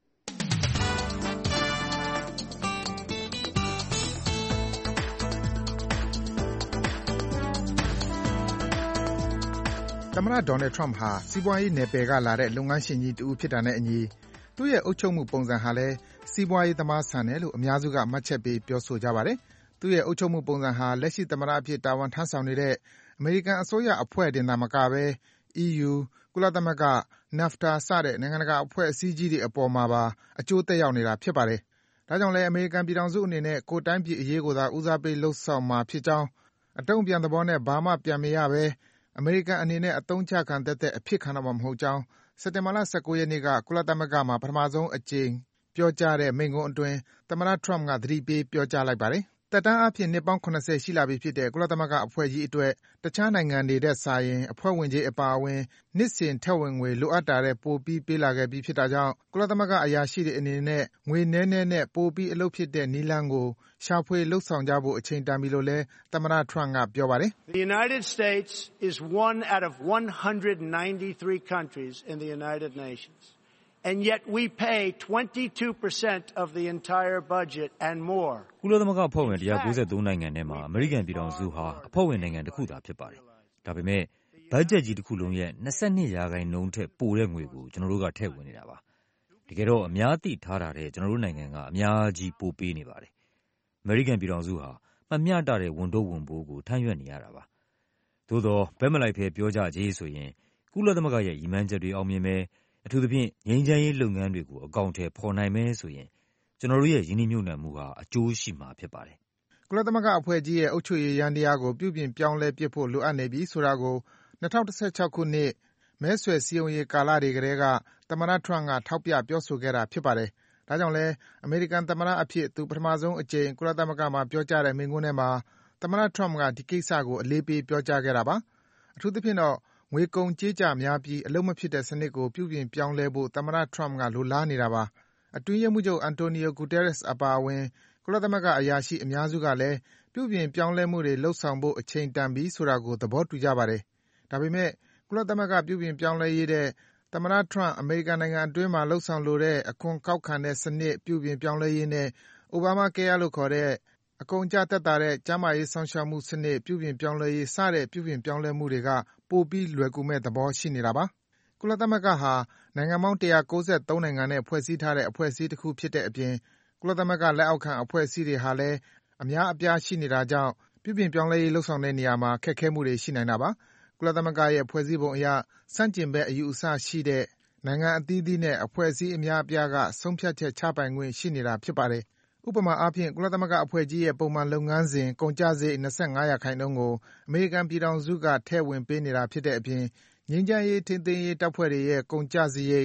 S9: သမ္မတ Donald Trump ဟာစီးပွားရေးနယ်ပယ်ကလာတဲ့လုပ်ငန်းရှင်ကြီးတဦးဖြစ်တာနဲ့အညီသူ့ရဲ့အုပ်ချုပ်မှုပုံစံဟာလည်းစီးပွားရေးသမားဆန်တယ်လို့အများစုကမှတ်ချက်ပေးပြောဆိုကြပါတယ်။သူ့ရဲ့အုပ်ချုပ်မှုပုံစံဟာလက်ရှိသမ္မတအဖြစ်တာဝန်ထမ်းဆောင်နေတဲ့အမေရိကန်အစိုးရအဖွဲ့တင်သာမကဘဲEU ကုလသမဂ္ဂ NAFTA စတဲ့နိုင်ငံတကာအဖွဲ့အစည်းကြီးတွေအပေါ်မှာပါအကျိုးသက်ရောက်နေတာဖြစ်ပါတယ်။ဒါကြောင့်လည်းအမေရိကန်ပြည်ထောင်စုအနေနဲ့ကိုယ်တိုင်းပြည်အရေးကိုသာဦးစားပေးလှုပ်ဆောင်မှာဖြစ်ကြောင်းအတုံ့ပြန်သဘောနဲ့ဘာမှပြန်မရဘဲအမေရိကန်အနေနဲ့အသုံးချခံသက်အဖြစ်ခံတော့မှာမဟုတ်ကြောင်းစက်တင်ဘာလ19ရက်နေ့ကကုလသမဂ္ဂမှာပထမဆုံးအကြိမ်ပြောကြားတဲ့မိန့်ခွန်းအတွင်းသမ္မတ Trump ကသတိပေးပြောကြားလိုက်ပါတယ်။သက်တမ်းအားဖြင့်နှစ်ပေါင်း70ရှိလာပြီဖြစ်တဲ့ကုလသမဂ္ဂအဖွဲ့ကြီးအတွက်တခြားနိုင်ငံတွေထက်စာရင်အဖွဲ့ဝင်ကြီးအပါအဝင်နှစ်စဉ်ထည့်ဝင်ငွေလိုအပ်တာတဲ့ပိုပြီးပေးလာခဲ့ပြီးဖြစ်တာကြောင့်ကုလသမဂ္ဂအရာရှိတွေအနေနဲ့ငွေနည်းနည်းနဲ့ပိုပြီးအလုပ်ဖြစ်တဲ့နည်းလမ်းကိုရှာဖွေလှုပ်ဆောင်ကြဖို့အချိန်တန်ပြီလို့လည်းသမ္မတ Trump ကပြောပါတယ်။
S8: The United States is one out of 193 countries in the United Nations.And yet we pay 22% of the entire budget and more.
S17: ကုလသမဂ္ဂအဖွဲ့ဝင်193နိုင်ငံထဲမှာအမေရိကန်ပြည်ထောင်စုဟာအဖွဲ့ဝင်နိုင်ငံတစ်ခုသာဖြစ်ပါတယ်။ဒါပေမဲ့ဘတ်ဂျက်ကြီးတစ်ခုလုံးရဲ့22%ထက်ပိုတဲ့ငွေကိုကျွန်တော်တို့ကထည့်ဝင်နေတာပါ။တကယ်တော့အများသိထားတာတဲ့ကျွန်တော်တို့နိုင်ငံကအများကြီးပိုပေးနေပါတယ်။အမေရိကန်ပြည်ထောင်စုဟာမမျှတတဲ့ဝန်ထုတ်ဝန်ပိုးကိုထမ်းရွက်နေရတာပါ။သို့သောဘက်မလိုက်ဖဲပြောကြကြေးဆိုရင်ကုလသမဂ္ဂရဲ့ရည်မှန်းချက်တွေအောင်မြင်မယ်အထူးသဖြင့်ငြိမ်းချမ်းရေးလုပ်ငန်းတွေကိုအကောင်အထည်ဖော်နိုင်မယ်ဆိုရင်ကျွန်တော်တို့ရဲ့ယင်းနှိမ့်ညွတ်နှံမှုဟာအကျိုးရှိမှာဖြစ်ပါတယ်
S9: ။ကုလသမဂ္ဂအဖွဲ့ကြီးရဲ့အုပ်ချုပ်ရေးယန္တရားကိုပြုပြင်ပြောင်းလဲပစ်ဖို့လိုအပ်နေပြီဆိုတာကို2016ခုနှစ်မဲဆွယ်စည်းရုံးရေးကာလတွေကတည်းကသမ္မတ Trump ကထောက်ပြပြောဆိုခဲ့တာဖြစ်ပါတယ်။ဒါကြောင့်လည်းအမေရိကန်သမ္မတအဖြစ်သူပထမဆုံးအကြိမ်ကုလသမဂ္ဂမှာပြောကြားတဲ့မိန့်ခွန်းထဲမှာသမ္မတ Trump ကဒီကိစ္စကိုအလေးပေးပြောကြားခဲ့တာပါ။အထူးသဖြင့်တော့ငွေကုန်ကြေးကျများပြီးအလုပ်မဖြစ်တဲ့စနစ်ကိုပြုပြင်ပြောင်းလဲဖို့သမ္မတ Trump ကလိုလားနေတာပါ။အတွင်းရေးမှူးချုပ် Antonio Guterres အပါအဝင်ကုလသမဂ္ဂအရာရှိအများစုကလည်းပြုပြင်ပြောင်းလဲမှုတွေလုပ်ဆောင်ဖို့အချိန်တန်ပြီဆိုတာကိုသဘောတူကြပါတယ်။ဒါပေမဲ့ကုလသမဂ္ဂပြုပြင်ပြောင်းလဲရေးတဲ့သမ္မတ Trump အမေရိကန်နိုင်ငံအတွင်းမှာလုပ်ဆောင်လိုတဲ့အခွန်ကောက်ခံတဲ့စနစ်ပြုပြင်ပြောင်းလဲရေးနဲ့ Obamacare လို့ခေါ်တဲ့အကုန်အကျသက်သာတဲ့ကျန်းမာရေးစောင့်ရှောက်မှုစနစ်ပြုပြင်ပြောင်းလဲရေးစတဲ့ပြုပြင်ပြောင်းလဲမှုတွေကပိုပြီးလွယ်ကူမဲ့သဘောရှိနေတာပါ။ကုလသမဂ္ဂဟာနိုင်ငံပေါင်း193နိုင်ငံနဲ့ဖွဲ့စည်းထားတဲ့အဖွဲ့အစည်းတစ်ခုဖြစ်တဲ့အပြင်ကုလသမဂ္ဂလက်အောက်ခံအဖွဲ့အစည်းတွေဟာလည်းအများအပြားရှိနေတာကြောင့်ပြုပြင်ပြောင်းလဲရေးလုပ်ဆောင်တဲ့နေရာမှာခက်ခဲမှုတွေရှိနိုင်တာပါ။ကုလသမဂ္ဂရဲ့ဖွဲ့စည်းပုံအရစန့်ကျင်ဘက်အယူအဆရှိတဲ့နိုင်ငံအသီးသီးနဲ့အဖွဲ့အစည်းအများအပြားကဆုံးဖြတ်ချက်ချပိုင်ခွင့်ရှိနေတာဖြစ်ပါတယ်။ဥပမာအားဖြင့်ကုလသမဂ္ဂအဖွဲ့ကြီးရဲ့ပုံမှန်လုပ်ငန်းစဉ်ကုန်ကျစရိတ်25%ကိုအမေရိကန်ပြည်ထောင်စုကထည့်ဝင်ပေးနေတာဖြစ်တဲ့အပြင်ငြိမ်းချမ်းရေးထိန်းသိမ်းရေးတပ်ဖွဲ့တွေရဲ့ကုန်ကျစရိတ်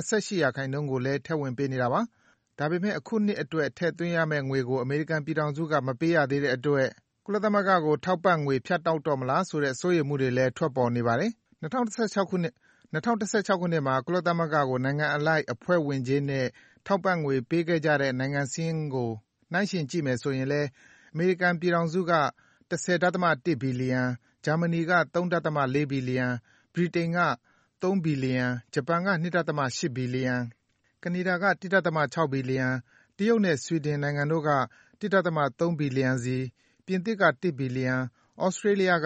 S9: 28%ကိုလည်းထည့်ဝင်ပေးနေတာပါ။ဒါပေမဲ့အခုနှစ်အတွက်ထည့်သွင်းရမယ့်ငွေကိုအမေရိကန်ပြည်ထောင်စုကမပေးရသေးတဲ့အတွက်ကုလသမဂ္ဂကိုထောက်ပံ့ငွေဖြတ်တောက်တော့မလားဆိုတဲ့စိုးရိမ်မှုတွေလည်းထွက်ပေါ်နေပါတယ်။2016ခုနှစ်မှာကုလသမဂ္ဂကိုနိုင်ငံအလိုက်အဖွဲ့ဝင်ခြင်းနဲ့ထောက်ပံ့ငွေပေးခဲ့ကြတဲ့နိုင်ငံစာရင်းကိုနှိုင်းယှဉ်ကြည့်မယ်ဆိုရင်လည်းအမေရိကန်ပြည်ထောင်စုက10.1 ဘီလီယံ၊ဂျာမနီက3.4 ဘီလီယံ၊ဗြိတိန်က3ဘီလီယံ၊ဂျပန်က2.8 ဘီလီယံ၊ကနေဒါက1.6 ဘီလီယံ၊တရုတ်နဲ့ဆွီဒင်နိုင်ငံတို့က1.3 ဘီလီယံစီ၊ပြင်သစ်က1ဘီလီယံ၊ဩစတြေးလျက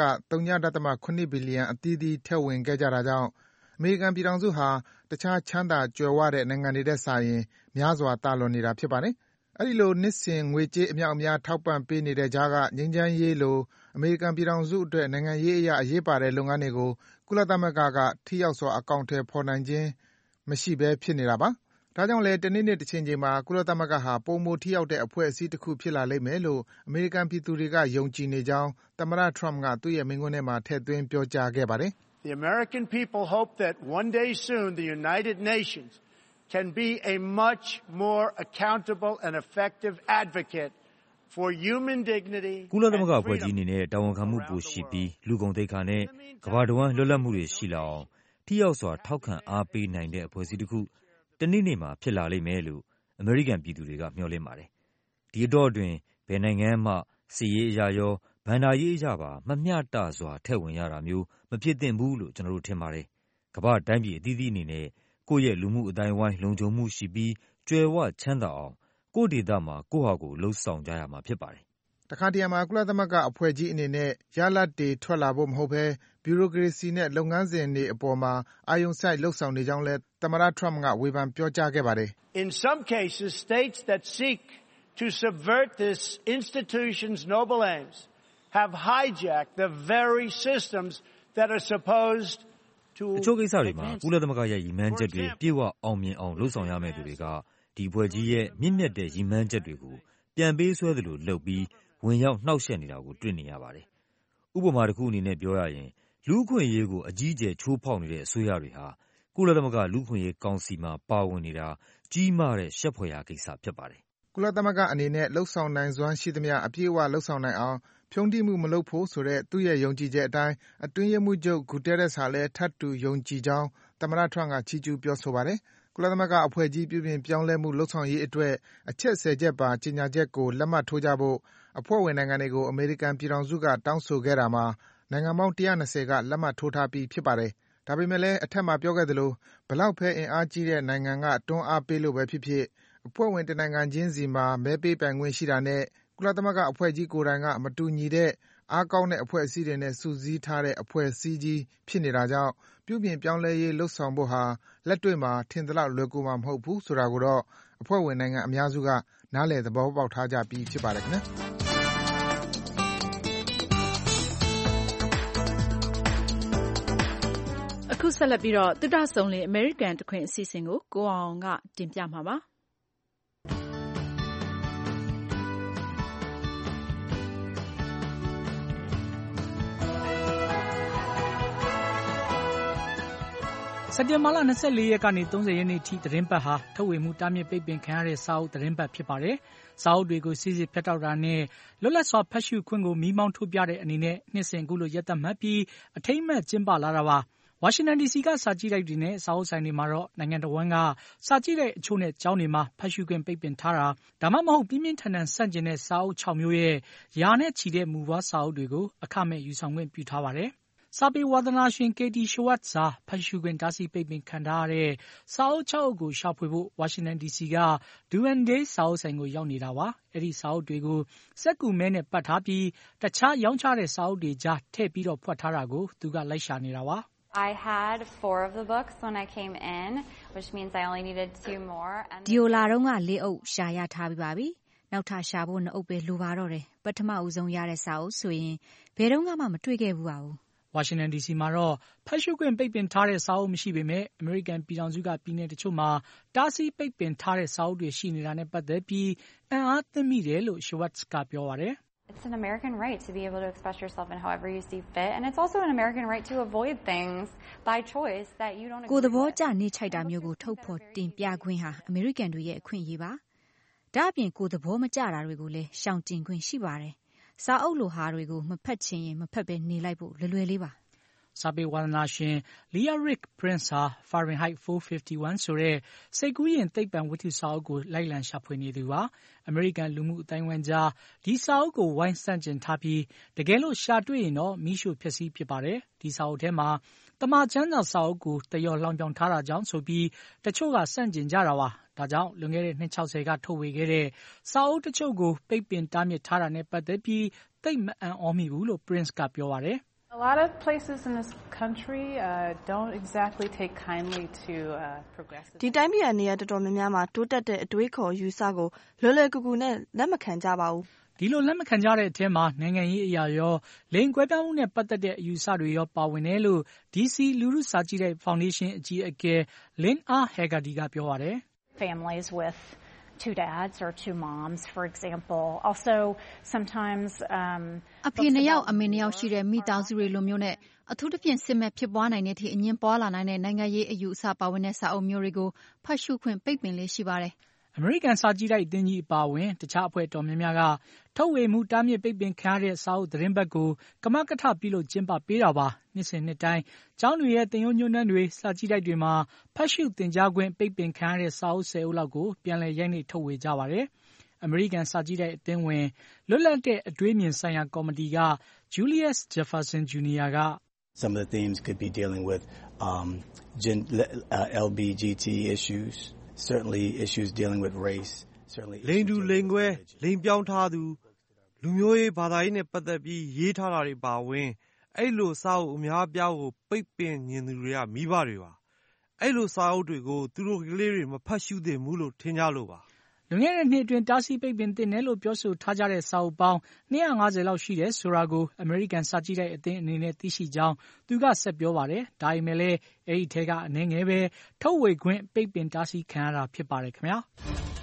S9: 0.7 ဘီလီယံအသီးသီးထည့်ဝင်ခဲ့ကြတာကြောင့်အမေရိကန်ပြည်ထောင်စုဟာတခြားချမ်းသာကြွယ်ဝတဲ့နိုင်ငံတွေထက်စာရင်များစွာသာလွန်နေတာဖြစ်ပါတယ်။အဲဒီလိုနှစ်စဉ်ငွေကြေးအမြောက်အများထောက်ပံ့ပေးနေတဲ့ကြားကငြိမ်းချမ်းရေးလိုအမေရိကန်ပြည်ထောင်စုအတွက်နိုင်ငံရေးအရအရေးပါတဲ့လုပ်ငန်းတွေကိုကုလသမဂ္ဂကထိရောက်စွာအကောင်အထည်ဖော်နိုင်ခြင်းမရှိဘဲဖြစ်နေတာပါ။ဒါကြောင့်လည်းတနေ့နေ့တချိန်ချိန်မှာကုလသမဂ္ဂဟာပိုမိုထိရောက်တဲ့အဖွဲ့အစည်းတစ်ခုဖြစ်လာလိမ့်မယ်လို့အမေရိကန်ပြည်သူတွေကယုံကြည်နေကြောင်းသမ္မတ Trump ကသူ့ရဲ့မိန့်ခွန်းထဲမှာထည့်သွင်းပြောကြားခဲ့ပါတယ်။
S8: The American people hope that one day soon the United Nations can be a much more accountable and effective advocate for human dignity
S17: ကုလသမဂ္ဂအဖွဲ့ကြီးအနေနဲ့တာဝန်ခံမှုပိုရှိပြီးလူကုန်သိက္ခာနဲ့ကမ္ဘာတစ်ဝန်းလွတ်လပ်မှုတွေရှိလာအောင်ထိရောက်စွာထောက်ခံအားပေးနိုင်တဲ့အဖွဲ့အစည်းတစ်ခုတနေ့နေ့မှာဖြစ်လာလိမ့်မယ်လို့အမေရိကန်ပြည်သူတွေကမျှော်လင့်ပါတယ်။ဒီအတောအတွင်းဘယ်နိုင်ငံမှစစ်ရေးအရာရောဘဏ္ဍာရေးအရာပါမမျှတစွာထည့်ဝင်ရတာမျိုးမဖြစ်သင့်ဘူးလို့ကျွန်တော်တို့ထင်ပါတယ်။ကမ္ဘာတိုင်းပြည်အသီးသီးအနေနဲ့ကိုယ့်ရဲ့လူမှုအတိုင်းအဝိုင်းလုံခြုံမှုရှိပြီးကြွယ်ဝချမ်းသာအောင်ကိုယ့်ဒေသမှာကိုယ့်ဟာကိုယ်လှုပ်ဆောင်ကြရမှာဖြစ်ပါတယ်
S9: ။တခါတရံမှာကုလသမဂ္ဂအဖွဲ့ကြီးအနေနဲ့ရလဒ်တွေထွက်လာဖို့မဟုတ်ဘဲဗျူရိုကရေစီနဲ့လုပ်ငန်းစဉ်တွေအပေါ်မှာအာရုံစိုက်လှုပ်ဆောင်နေကြောင်းလည်းသမ္မတ Trump ကဝေဖန်ပြောကြားခဲ့ပါတယ်
S8: ။ In some cases states that seek to subvert this institution's noble aims have hijacked the very systems that are supposed
S17: ချို့ကိစ္စတွေမှာကုလသမဂ္ဂရဲ့ရည်မှန်းချက်တွေပြည့်ဝအောင်မြင်အောင်လုပ်ဆောင်ရမယ့်သူတွေကဒီအဖွဲ့ကြီးရဲ့မြင့်မြတ်တဲ့ရည်မှန်းချက်တွေကိုပြန်ပေးဆွဲသလိုလုပ်ပြီးဝင်ရောက်နှောက်ယှက်နေတာကိုတွေ့နေရပါတယ်။ဥပမာတစ်ခုအနေနဲ့ပြောရရင်လူ့အခွင့်အရေးကိုအကြီးအကျယ်ချိုးဖောက်နေတဲ့အစိုးရတွေဟာကုလသမဂ္ဂလူ့အခွင့်အရေးကောင်စီမှာပါဝင်နေတာကြီးမားတဲ့ရှက်ဖွယ်ရာကိစ္စဖြစ်ပါတယ်
S9: ။ကုလသမဂ္ဂအနေနဲ့လှုပ်ဆောင်နိုင်စွမ်းရှိသမျှအပြည့်အဝလှုပ်ဆောင်နိုင်အောင်ဖြုန်းတီးမှုမလုပ်ဖို့ဆိုတဲ့သူ့ရဲ့ယုံကြည်ချက်အတိုင်းအတွင်းရေးမှူးချုပ်ဂူတဲရက်စ်ဟာလည်းထပ်တူယုံကြည်ကြောင်းသမ္မတထရမ့်ကချီးကျူးပြောဆိုပါတယ်။ကုလသမဂ္ဂအဖွဲ့ကြီးပြုပြင်ပြောင်းလဲမှုလုပ်ဆောင်ရေးအတွက်အချက်10ချက်ပါကြေညာချက်ကိုလက်မှတ်ထိုးကြဖို့အဖွဲ့ဝင်နိုင်ငံတွေကိုအမေရိကန်ပြည်ထောင်စုကတောင်းဆိုခဲ့တာမှာနိုင်ငံပေါင်း120ကလက်မှတ်ထိုးထားပြီးဖြစ်ပါတယ်။ဒါပေမဲ့လည်းအထက်မှာပြောခဲ့သလိုဘလောက်ပဲအင်အားကြီးတဲ့နိုင်ငံကတွန်းအားပေးလို့ပဲဖြစ်ဖြစ်အဖွဲ့ဝင်တနိုင်ငံချင်းစီမှာမဲပေးပိုင်ခွင့်ရှိတာနဲ့ကုလသမဂ္ဂအဖွဲ့ကြီးကိုယ်တိုင်ကမတူညီတဲ့အားကောင်းတဲ့အဖွဲ့အစည်းတွေနဲ့စုစည်းထားတဲ့အဖွဲ့အစည်းကြီးဖြစ်နေတာကြောင့်ပြုပြင်ပြောင်းလဲရေးလုပ်ဆောင်ဖို့ဟာလက်တွေ့မှာထင်သလောက်လွယ်ကူမှာမဟုတ်ဘူးဆိုတာကိုတော့အဖွဲ့ဝင်နိုင်ငံအများစုကနားလည်သဘောပေါက်ထားကြပြီးဖြစ်ပါတယ်ခင်ဗျာ
S2: အခုဆက်လက်ပြီးတော့သုတဆုံလင် American တခွင်အစီအစဉ်ကိုကိုအောင်ကတင်ပြမှာပါ
S21: စက်တင်ဘာလ24ရက်ကနေ30ရက်နေ့ထိသတင်းပတ်ဟာထုတ်ဝေမှုတားမြစ်ပိတ်ပင်ခံရတဲ့စာအုပ်သတင်းပတ်ဖြစ်ပါတယ်။စာအုပ်တွေကိုစစ်စစ်ဖြတ်တောက်တာနဲ့လွတ်လပ်စွာဖတ်ရှုခွင့်ကိုမီးမောင်းထိုးပြတဲ့အနေနဲ့နှစ်စဉ်အခုလိုရက်သတ်မှတ်ပြီးအထိမ်းအမှတ်ကျင်းပလာတာပါ။ဝါရှင်တန် DC ကစာကြည့်တိုက်တွေနဲ့စာအုပ်ဆိုင်တွေမှာတော့နိုင်ငံတော်ဝန်ကစာကြည့်တိုက်အချို့နဲ့ကျောင်းတွေမှာဖတ်ရှုခွင့်ပိတ်ပင်ထားတာဒါမှမဟုတ်ပြင်းပြင်းထန်ထန်ဆန့်ကျင်တဲ့စာအုပ်6မျိုးရဲ့ရာနဲ့ချီတဲ့မူပွားစာအုပ်တွေကိုအခမဲ့ယူဆောင်ခွင့်ပြုထားပါတယ်။စာပေဝါသနာရှင် Katie Schwartz ဟာဖတ်ရှုခွင့်တားဆီးပိတ်ပင်ခံထားရတဲ့စာအုပ်6အုပ်ကိုရှာဖွေဖို့ဝါရှင်တန် DC က Duane စာအုပ်ဆိုင်ကိုရောက်နေတာပါ။အဲဒီစာအုပ်တွေကိုစက္ကူမဲနဲ့ပတ်ထားပြီးတခြားရောင်းချတဲ့စာအုပ်တွေကြားထည့်ပြီးတော့ဖွက်ထားတာကိုသူကလိုက်ရှာနေတာပါ
S22: I had 4 of the books when I came in, which means I only needed 2 more.
S23: ဒီလာတော့က4အုပ်ရှာရထားပြီးပါပြီ။နောက်ထပ်ရှာဖို့2အုပ်ပဲလိုပါတော့တယ်။ပထမဦးဆုံးရတဲ့စာအုပ်ဆိုရင်ဘယ်တော့မှမတွေ့ခဲ့ဘူးပါဘူး
S21: ။ဝါရှင်တန် DC မှာတော့ဖတ်ရှုခွင့်ပိတ်ပင်ထားတဲ့စာအုပ်မရှိပေမဲ့အမေရိကန်ပြည်ထောင်စုကပြည်နယ်တချို့မှာတားဆီးပိတ်ပင်ထားတဲ့စာအုပ်တွေရှိနေတာနဲ့ပတ်သက်ပြီးအံ့အားသင့်မိတယ်လို့ Schwartz ကပြောပါတယ်
S22: It's an American right to be able to express yourself in however you see fit, and it's also an American right to avoid things by choice that you don't agree with.
S23: ကိုယ်သဘောကျနေချိုက်တာမျိုးကိုထုတ်ဖော်တင်ပြခွင့်ဟာအမေရိကန်တွေရဲ့အခွင့်အရေးပါ။ဒါ့အပြင်ကိုယ်သဘောမကျတာတွေကိုလည်းရှောင်ကျဉ်ခွင့်ရှိပါတယ်။စာအုပ်လိုဟာတွေကိုမဖတ်ချင်ရင်မဖတ်ပဲနေလိုက်ဖို့လွယ်လေးပါ
S21: ။စာပေဝါသနာရှင် Leah Rick Prince ဟာ Fahrenheit 451 ဆိုတဲ့စိတ်ကူးယဉ်သိပ္ပံဝတ္ထုစာအုပ်ကိုလိုက်လံရှာဖွေနေသူပါ။အမေရိကန်လူမှုအသိုင်းအဝိုင်းကြားဒီစာအုပ်ကိုဝိုင်းဆန့်ကျင်ထားပြီးတကယ်လို့ရှာတွေ့ရင်တော့မီးရှို့ဖျက်ဆီးဖြစ်ပါတယ်။ဒီစာအုပ်ထဲမှာတမန်ကျမ်းစာစာအုပ်ကိုတယောလှောင်ပြောင်ထားတာကြောင့်ဆိုပြီးတချို့ကဆန့်ကျင်ကြတာပါ။ဒါကြောင့်လွန်ခဲ့တဲ့နှစ်60ကထုတ်ဝေခဲ့တဲ့စာအုပ်တချို့ကိုပိတ်ပင်တားမြစ်ထားတာနဲ့ပတ်သက်ပြီးသိပ်မအံ့ဩမိဘူးလို့ Prince ကပြောပါတယ်
S24: A lot of places in this country don't exactly take kindly to progressive.
S25: ဒီတိုင်းပြည်နေရာတော်တော်များများမှာတိုးတက်တဲ့အတွေးခေါ်ယူဆကိုလွယ်လွယ်ကူကူနဲ့လက်မခံကြပါဘူး
S21: ။ဒီလိုလက်မခံကြတဲ့အထက်မှာနိုင်ငံရေးအရာရောလိင်ကွဲပြားမှုနဲ့ပတ်သက်တဲ့အယူဆတွေရောပါဝင်တယ်လို့ DC လူထုစာကြည့်တဲ့ Foundation အကြီးအကဲ Lynn R. Haggerty ကပြောပါတယ်
S22: ။ Families with 2 dads or 2 moms, for example. Also, sometimes
S23: အဖေ2ယောက်အမေ2ယောက်ရှိတဲ့မိသားစုတွေလိုမျိုးနဲ့အထူးသဖြင့်စစ်မဲ့ဖြစ်ပွားနိုင်တဲ့အထိအငင်းပွားလာနိုင်တဲ့နိုင်ငံရေးအယူအဆပါဝင်တဲ့စာအုပ်မျိုးတွေကိုဖတ်ရှုခွင့်ပိတ်ပင်လေးရှိပါတယ်
S21: ။အမေရိကန်စာကြည့်တိုက်အသင်းကြီးအပါအဝင်တခြားအဖွဲ့တော်များများကထုတ်ဝေမှုတားမြစ်ပိတ်ပင်ခံရတဲ့စာအုပ်သတင်းပတ်ကိုကမကထပြုလုပ်ကျင်းပပေးတာပါ။နှစ်စဉ်နှစ်တိုင်းကျောင်းတွေရဲ့သင်ရိုးညွှန်းတမ်းတွေစာကြည့်တိုက်တွေမှာဖတ်ရှုသင်ကြားခွင့်ပိတ်ပင်ခံရတဲ့စာအုပ်10အုပ်လောက်ကိုပြန်လည်ရိုက်နှိပ်ထုတ်ဝေကြပါတယ်။အမေရိကန်စာကြည့်တိုက်အသင်းဝင်လွတ်လပ်တဲ့အတွေးမြင်ဆိုင်ရာကော်မတီက Julius Jefferson Jr. က
S26: Some of the themes could be dealing with LBGT issues, certainly issues dealing with race, certainly
S27: လိင်တူလိင်ကွဲလိင်ပြောင်းထားသူလူမျိုးရေးဘာသာရေးနဲ့ပတ်သက်ပြီးရေးထားတာတွေပါဝင်အဲ့လိုစာအုပ်အများပြားကိုပိတ်ပင်ညင်သူတွေကမိဘတွေပါအဲ့လိုစာအုပ်တွေကိုသူတို့ကလေးတွေမဖတ်ရှုသင့်ဘူးလို့ထင်ကြလို့ပါ
S21: လွန်ခဲ့တဲ့နှစ်အတွင်းတားဆီးပိတ်ပင်သင့်တယ်လို့ပြောဆိုထားကြတဲ့စာအုပ်ပေါင်း250လောက်ရှိတယ်ဆိုတာကိုအမေရိကန်စာကြည့်တိုက်အသင်းအနေနဲ့သိရှိကြောင်းသူကဆက်ပြောပါတယ်။ဒါပေမဲ့လည်းအဲဒီထဲကအနည်းငယ်ပဲထုတ်ဝေခွင့်ပိတ်ပင်တားဆီးခံရတာဖြစ်ပါတယ်ခင်ဗျာ။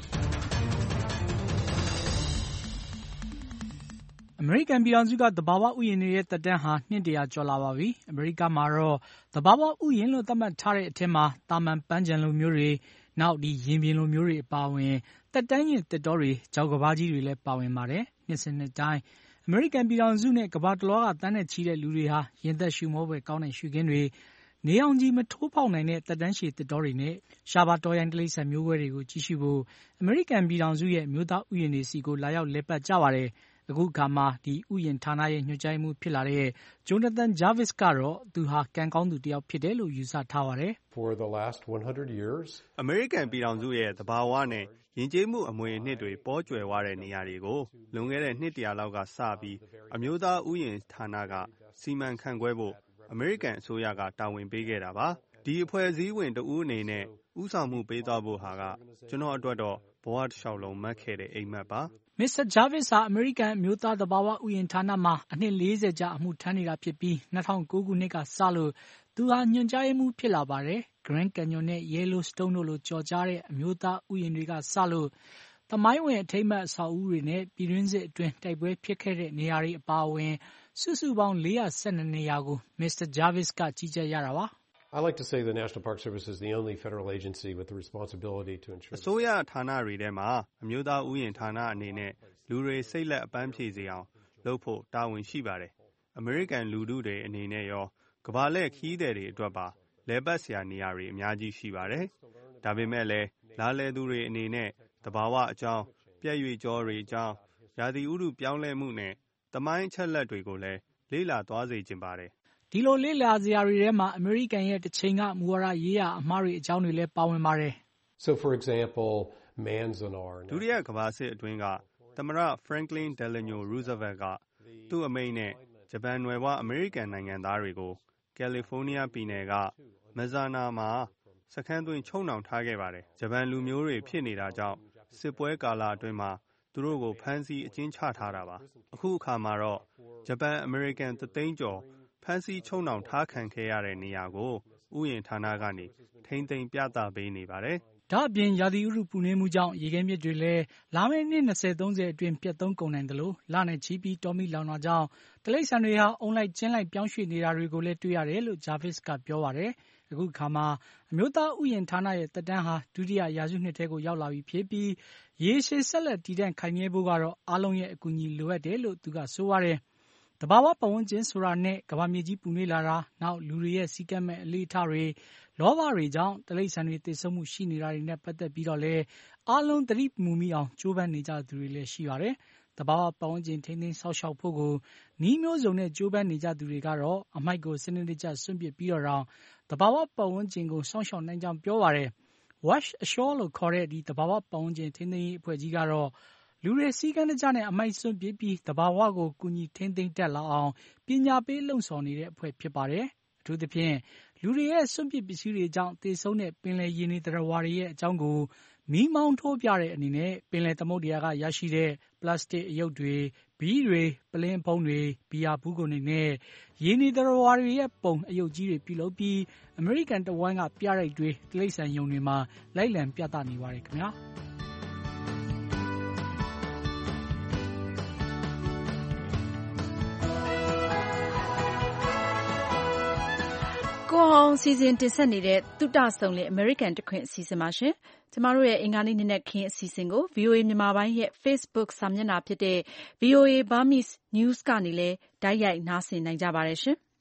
S21: အမေရိကန်ပြည်ထောင်စုကသဘာဝဥယျာဉ်တွေရဲ့သက်တမ်းဟာနှစ်100ကျော်လာပါပြီ။အမေရိကမှာတော့သဘာဝဥယျာဉ်လို့သတ်မှတ်ထားတဲ့အထက်မှာတာမန်ပန်းခြံလိုမျိုးတွေနောက်ရင်ပြင်လိုမျိုးတွေအပါအဝင်သက်တမ်းရင့်သစ်တောတွေကြောက်ကဘာကြီးတွေလည်းပါဝင်ပါတယ်။နှစ်စဉ်နှစ်တိုင်းအမေရိကန်ပြည်ထောင်စုနဲ့ကမ္ဘာတလွှားကသန်းနဲ့ချီတဲ့လူတွေဟာရင်သက်ရှူမောဖွယ်ကောင်းတဲ့ရှုခင်းတွေနေအောင်ကြီးမထိုးဖောက်နိုင်တဲ့သက်တမ်းရှည်သစ်တောတွေနဲ့ရှားပါတော်ရိုင်းတိရစ္ဆာန်မျိုးကွဲတွေကိုကြည့်ရှုဖို့အမေရိကန်ပြည်ထောင်စုရဲ့မြို့သားဥယျာဉ်တွေစီကိုလာရောက်လည်ပတ်ကြပါတယ်။အခုအခါမှာဒီဥယျာဉ်ဌာနရဲ့ညွှန်ကြားမှုဖြစ်လာတဲ့ Jonathan Jarvis ကတော့သူဟာကံကောင်းသူတစ်ယောက်ဖြစ်တယ်လို့ယူဆထားပါတယ်။
S1: For the last 100 years
S27: အမေရိကန်ပြည်ထောင်စုရဲ့သဘာဝနဲ့ယဉ်ကျေးမှုအမွေအနှစ်တွေပေါ်ကျွယ်ဝတဲ့နေရာတွေကိုလွန်ခဲ့တဲ့နှစ်100လောက်ကစပြီးအမျိုးသားဥယျာဉ်ဌာနကစီမံခန့်ခွဲဖို့အမေရိကန်အစိုးရကတာဝန်ပေးခဲ့တာပါ။ဒီအဖွဲ့အစည်းဝင်တဦးအနေနဲ့ဥဆောင်မှုပေးသွားဖို့ဟာကကျွန်တော်အတွက်တော့ဘဝတစ်လျှောက်လုံးမှတ်ခဲ့တဲ့အိမ်မက်ပါ
S21: ။ Mr. Jarvis ဟာအမေရိကန်အမျိုးသားသဘာဝဥယျာဉ်ဌာနမှာအနှစ်40ကြာအမှုထမ်းနေတာဖြစ်ပြီး2009ခုနှစ်ကစလို့သူဟာညွှန်ကြားရေးမှူးဖြစ်လာပါတယ်။ Grand Canyon နဲ့ Yellowstone တို့လိုကြော်ကြားတဲ့အမျိုးသားဥယျာဉ်တွေကစလို့သမိုင်းဝင်အထိမ်းအမှတ်အဆောက်အဦးတွေနဲ့ပြည်တွင်းစစ်အတွင်းတိုက်ပွဲဖြစ်ခဲ့တဲ့နေရာတွေအပါအဝင်စုစုပေါင်း412နေရာကို Mr. Jarvis ကကြီးကြပ်ရတာပါ
S1: I like to say the National Park Service is the only federal agency with the responsibility to ensure
S27: အစိုးရဌာနတွေထဲမှာအမျိုးသားဥယျာဉ်ဌာနအနေနဲ့လူတွေစိတ်လက်အပန်းဖြေစေအောင်လုပ်ဖို့တာဝန်ရှိပါတယ်။ အမေရိကန်လူထုတွေအနေနဲ့ရောကမ္ဘာလှည့်ခရီးသည်တွေအတွက်ပါလဲပတ်စရာနေရာတွေအများကြီးရှိပါတယ်။ဒါပေမဲ့လည်းလာလည်သူတွေအနေနဲ့သဘာဝအကြောင်းပြည့်ရွေကြောတွေအကြောင်းရာသီဥတုပြောင်းလဲမှုနဲ့သမိုင်းအချက်လက်တွေကိုလည်းလေ့လာသွားစေချင်ပါတယ်
S21: ။ဒီလိုလေ့လာစရာတွေထဲမှာအမေရိကန်ရဲ့တစ်ချိန်ကမူဝါဒရေးရာအမှားတွေအကြောင်းတွေလည်းပါဝင်ပါတယ်
S1: ။ So for example, Manzanar
S27: ဒုတိယကမ္ဘာစစ်အတွင်းကသမ္မတ Franklin Delano Roosevelt ကသူ့အမိန့်နဲ့ဂျပန်နွယ်ဖွားအမေရိကန်နိုင်ငံသားတွေကိုကယ်လီဖိုးနီးယားပြည်နယ်ကမဇာနာမှာစခန်းသွင်းချုပ်နှောင်ထားခဲ့ပါတယ်။ဂျပန်လူမျိုးတွေဖြစ်နေတာကြောင့်စစ်ပွဲကာလအတွင်းမှာသူတို့ကိုဖမ်းဆီးအကျဉ်းချထားတာပါ။အခုအခါမှာတော့ဂျပန်အမေရိကန်3သိန်းကျော်ဖမ်းဆီးချုပ်နှောင်ထားခံခဲ့ရတဲ့နေရာကိုဥယျာဉ်ဌာနကနေထိန်းသိမ်းပြသပေးနေပါတယ်
S21: ။ဒါ့အပြင်ရာသီဥတုပူနွေးမှုကြောင့်ရေခဲမြစ်တွေလည်းလာမယ့်နှစ်20-30အတွင်းပြတ်သုံးကုန်နိုင်တယ်လို့လနဲ့ချီပြီးတောမီလောင်တာကြောင့်တိရစ္ဆာန်တွေဟာအုံလိုက်ကျင်းလိုက်ပြောင်းရွှေ့နေတာတွေကိုလည်းတွေ့ရတယ်လို့ Jarvis ကပြောပါတယ်။အခုခါမှာအမျိုးသားဥယျာဉ်ဌာနရဲ့သက်တမ်းဟာဒုတိယရာစုနှစ်ထဲကိုရောက်လာပြီဖြစ်ပြီးရေရှည်ဆက်လက်တည်တံ့ခိုင်မြဲဖို့ကတော့အားလုံးရဲ့အကူအညီလိုအပ်တယ်လို့သူကဆိုပါတယ်။သဘာဝပတ်ဝန်းကျင်ဆိုတာနဲ့ကမ္ဘာမြေကြီးပူနွေးလာတာနောက်လူတွေရဲ့စီးကပ်မဲ့အလေးထားတွေလောဘတွေကြောင့်တိရစ္ဆာန်တွေသေဆုံးမှုရှိနေတာတွေနဲ့ပတ်သက်ပြီးတော့လည်းအားလုံးသတိမူမိအောင်ကြိုးပမ်းနေကြသူတွေလည်းရှိပါတယ်။သဘာဝပတ်ဝန်းကျင်ထိန်းသိမ်းဆောက်ရှောက်ဖို့ကိုနည်းမျိုးစုံနဲ့ကြိုးပမ်းနေကြသူတွေကတော့အမိုက်ကိုစနစ်တကျစွန့်ပစ်ပြီးတော့တောင်သဘာဝပတ်ဝန်းကျင်ကိုစောင့်ရှောက်နိုင်ကြောင်းပြောပါတယ်။ Wash Ashore လို့ခေါ်တဲ့ဒီသဘာဝပတ်ဝန်းကျင်ထိန်းသိမ်းရေးအဖွဲ့ကြီးကတော့လူတွေစည်းကမ်းတကျနဲ့အမိုက်စွန့်ပစ်ပြီးသဘာဝကိုကူညီထိန်းသိမ်းတတ်လာအောင်ပညာပေးလှုံ့ဆော်နေတဲ့အဖွဲ့ဖြစ်ပါတယ်။အထူးသဖြင့်လူတွေရဲ့စွန့်ပစ်ပစ္စည်းတွေကြောင့်သေဆုံးတဲ့ပင်လယ်ရေနေသတ္တဝါတွေရဲ့အကြောင်းကိုမီးမောင်းထိုးပြတဲ့အနေနဲ့ပင်လယ်သမုဒ္ဒရာကရရှိတဲ့ပလတ်စတစ်အရုပ်တွေဘီးတွေပလင်းဖုံးတွေဘီယာဘူးကုန်တွေနဲ့ရေနေသတ္တဝါတွေရဲ့ပုံအရုပ်ကြီးတွေပြုလုပ်ပြီးအမေရိကန်တဝန်းကပြတိုက်တွေတိရစ္ဆာန်ရုံတွေမှာလိုက်လံပြသနေပါတယ်ခင်ဗျာ။
S2: ကိုအောင်စီစဉ်တင်ဆက်နေတဲ့သုတဆုံလင် American တခွင်အစီအစဉ်ပါရှင်။ကျမတို့ရဲ့အင်္ဂါနေ့နေ့နဲ့ခင်းအစီအစဉ်ကို VOA မြန်မာပိုင်းရဲ့ Facebook စာမျက်နှာဖြစ်တဲ့ VOA Burmese News ကနေလည်းတိုက်ရိုက်နားဆင်နိုင်ကြပါတယ်ရှင်။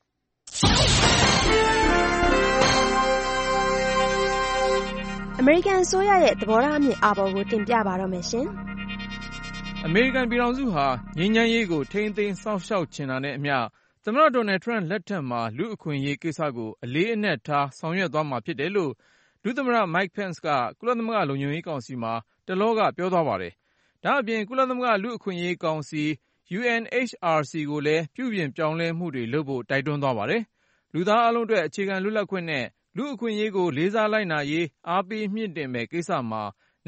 S4: အမေရိကန်အစိုးရရဲ့သဘောထားအမြင်အာဘော်ကိုတင်ပြပါတော့မယ်ရှင်
S9: ။အမေရိကန်ပြည်ထောင်စုဟာငြိမ်းချမ်းရေးကိုထိန်းသိမ်းစောင့်ရှောက်ချင်တာနဲ့အမျှသမ္မတဒေါ်နယ်ထရန့်လက်ထက်မှာလူ့အခွင့်အရေးကိစ္စကိုအလေးအနက်ထားဆောင်ရွက်သွားမှာဖြစ်တယ်လို့ဒုသမ္မတ Mike Pence ကကုလသမဂ္ဂလုံခြုံရေးကောင်စီမှာတလောကပြောသွားပါတယ်။ဒါ့အပြင်ကုလသမဂ္ဂလူ့အခွင့်အရေးကောင်စီ UNHRC ကိုလည်းပြုပြင်ပြောင်းလဲမှုတွေလုပ်ဖို့တိုက်တွန်းသွားပါတယ်။လူသားအလုံးအတွက်အခြေခံလွတ်လပ်ခွင့်နဲ့လူ့အခွင့်အရေးကိုလေးစားလိုက်နာရေးအားပေးမြင့်တင်မဲ့ကိစ္စမှာန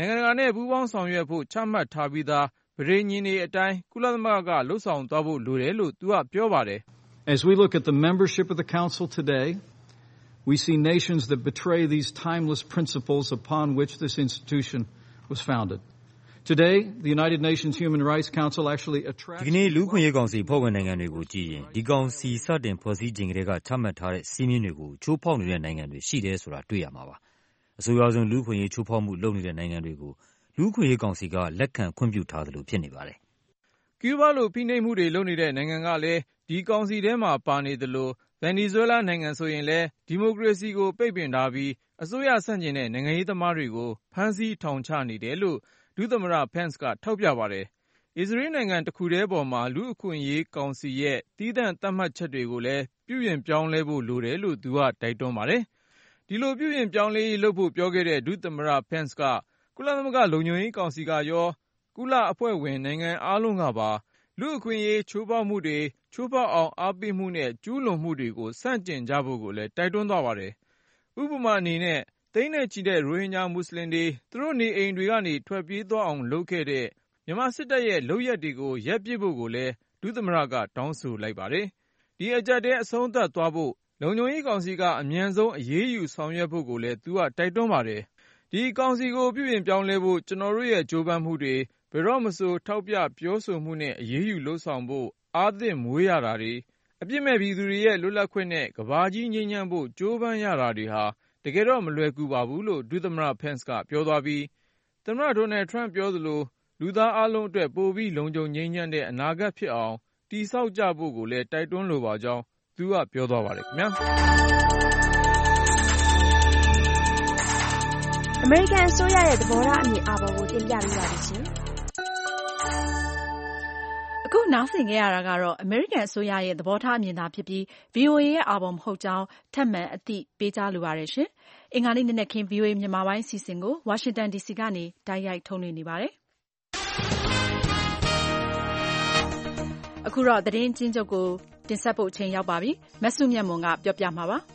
S6: နိုင်ငံတကာနဲ့ပူးပေါင်းဆောင်ရွက်ဖို့ချမှတ်ထားပြီးသားပဋိညာဉ်တွေအတိုင်းကုလသမဂ္ဂကလှုပ်ဆောင်သွားဖို့လိုတယ်လို့သူကပြောပါတယ်
S7: As we look at the membership of the Council today, we see nations that betray these timeless principles upon which this institution was founded. Today, the United Nations Human Rights Council actually attracts
S17: ဒီကနေ့လူ့ခွင့်ရေးကောင်စီဖွဲ့ဝင်နိုင်ငံတွေကိုကြည့်ရင်ဒီကောင်စီစတင်ဖွဲ့စည်းခြင်းကလေးကချမှတ်ထားတဲ့စည်းမျဉ်းတွေကိုချိုးဖောက်နေတဲ့နိုင်ငံတွေရှိတယ်ဆိုတာတွေ့ရမှာပါအဆိုအရဆုံးလူ့ခွင့်ရေးချိုးဖောက်မှုလုပ်နေတဲ့နိုင်ငံတွေကိုလူ့ခွင့်ရေးကောင်စီကလက်ခံခွင့်ပြုထားသလိုဖြစ်နေပါတယ်
S6: ကျူးဘားလိုဖိနှိပ်မှုတွေလုပ်နေတဲ့နိုင်ငံကလည်းဒီကောင်စီထဲမှာပါနေသလိုဗင်နီဇွဲလားနိုင်ငံဆိုရင်လည်းဒီမိုကရေစီကိုပိတ်ပင်ထားပြီးအစိုးရဆန့်ကျင်တဲ့နိုင်ငံရေးသမားတွေကိုဖမ်းဆီးထောင်ချနေတယ်လို့ဒုသမ္မတ Pence ကထောက်ပြပါတယ်။အစ္စရေးနိုင်ငံတစ်ခုတည်းပေါ်မှာလူ့အခွင့်အရေးကောင်စီရဲ့သီးသန့်သတ်မှတ်ချက်တွေကိုလည်းပြုပြင်ပြောင်းလဲဖို့လိုတယ်လို့သူကတိုက်တွန်းပါတယ်။ဒီလိုပြုပြင်ပြောင်းလဲရေးလုပ်ဖို့ပြောခဲ့တဲ့ဒုသမ္မတ Pence ကကုလသမဂ္ဂလုံခြုံရေးကောင်စီကရောကုလအဖွဲ့ဝင်နိုင်ငံအားလုံးကပါလူ့အခွင့်အရေးချိုးဖောက်မှုတွေချိုးဖောက်အောင်အားပေးမှုနဲ့ကျူးလွန်မှုတွေကိုဆန့်ကျင်ကြဖို့ကိုလည်းတိုက်တွန်းသွားပါတယ်။ဥပမာအနေနဲ့သိန်းနဲ့ချီတဲ့ရိုဟင်ဂျာမွတ်စလင်တွေသူတို့နေအိမ်တွေကနေထွက်ပြေးသွားအောင်လုပ်ခဲ့တဲ့မြန်မာစစ်တပ်ရဲ့လုပ်ရက်တွေကိုရပ်ပစ်ဖို့ကိုလည်းဒုသမ္မတကတောင်းဆိုလိုက်ပါတယ်။ဒီအကြက်တဲ့အဆုံးသတ်သွားဖို့လုံခြုံရေးကောင်စီကအမြန်ဆုံးအရေးယူဆောင်ရွက်ဖို့ကိုလည်းသူကတိုက်တွန်းပါတယ်။ဒီကောင်စီကိုပြုပြင်ပြောင်းလဲဖို့ကျွန်တော်တို့ရဲ့ကြိုးပမ်းမှုတွေဘယ်တော့မဆိုထောက်ပြပြောဆိုမှုနဲ့အရေးယူလုပ်ဆောင်ဖို့အားသင့်မွေးရတာတွေအပြစ်မဲ့ပြည်သူတွေရဲ့လွတ်လပ်ခွင့်နဲ့ကမ္ဘာကြီးငြိမ်းချမ်းဖို့ကြိုးပမ်းရတာတွေဟာတကယ်တော့မလွယ်ကူပါဘူးလို့ဒုသမ္မတ Pence ကပြောသွားပြီးသမ္မတ Donald Trump ပြောသလိုလူသားအလုံးအတွက်ပိုပြီးလုံခြုံငြိမ်းချမ်းတဲ့အနာဂတ်ဖြစ်အောင်တည်ဆောက်ကြဖို့ကိုလည်းတိုက်တွန်းလိုပါကြောင်းသူကပြောသွားပါတယ်ခင်ဗျာ
S4: အမေရိကန်အစိုးရရဲ့သဘောထားအမြင်အာဘော်ကိုတင်ပြပေးပါမယ်ရှင်
S2: အခုနားဆင်ခဲ့ရတာကတော့အမေရိကန်အစိုးရရဲ့သဘောထားအမြင်သာဖြစ်ပြီး VOA ရဲ့အာဘော်မဟုတ်ကြောင်းထပ်မံအသိပေးကြားလိုပါတယ်ရှင်။အင်္ဂါနေ့နနက်ခင်း VOA မြန်မာပိုင်းအစီအစဉ်ကို Washington DC ကနေတိုက်ရိုက်ထုတ်လွှင့်နေပါတယ်။အခုတော့သတင်းအကျဉ်းချုပ်ကိုတင်ဆက်ဖို့အချိန်ရောက်ပါပြီ။မဆုမြတ်မွန်ကပြောပြမှာပါ။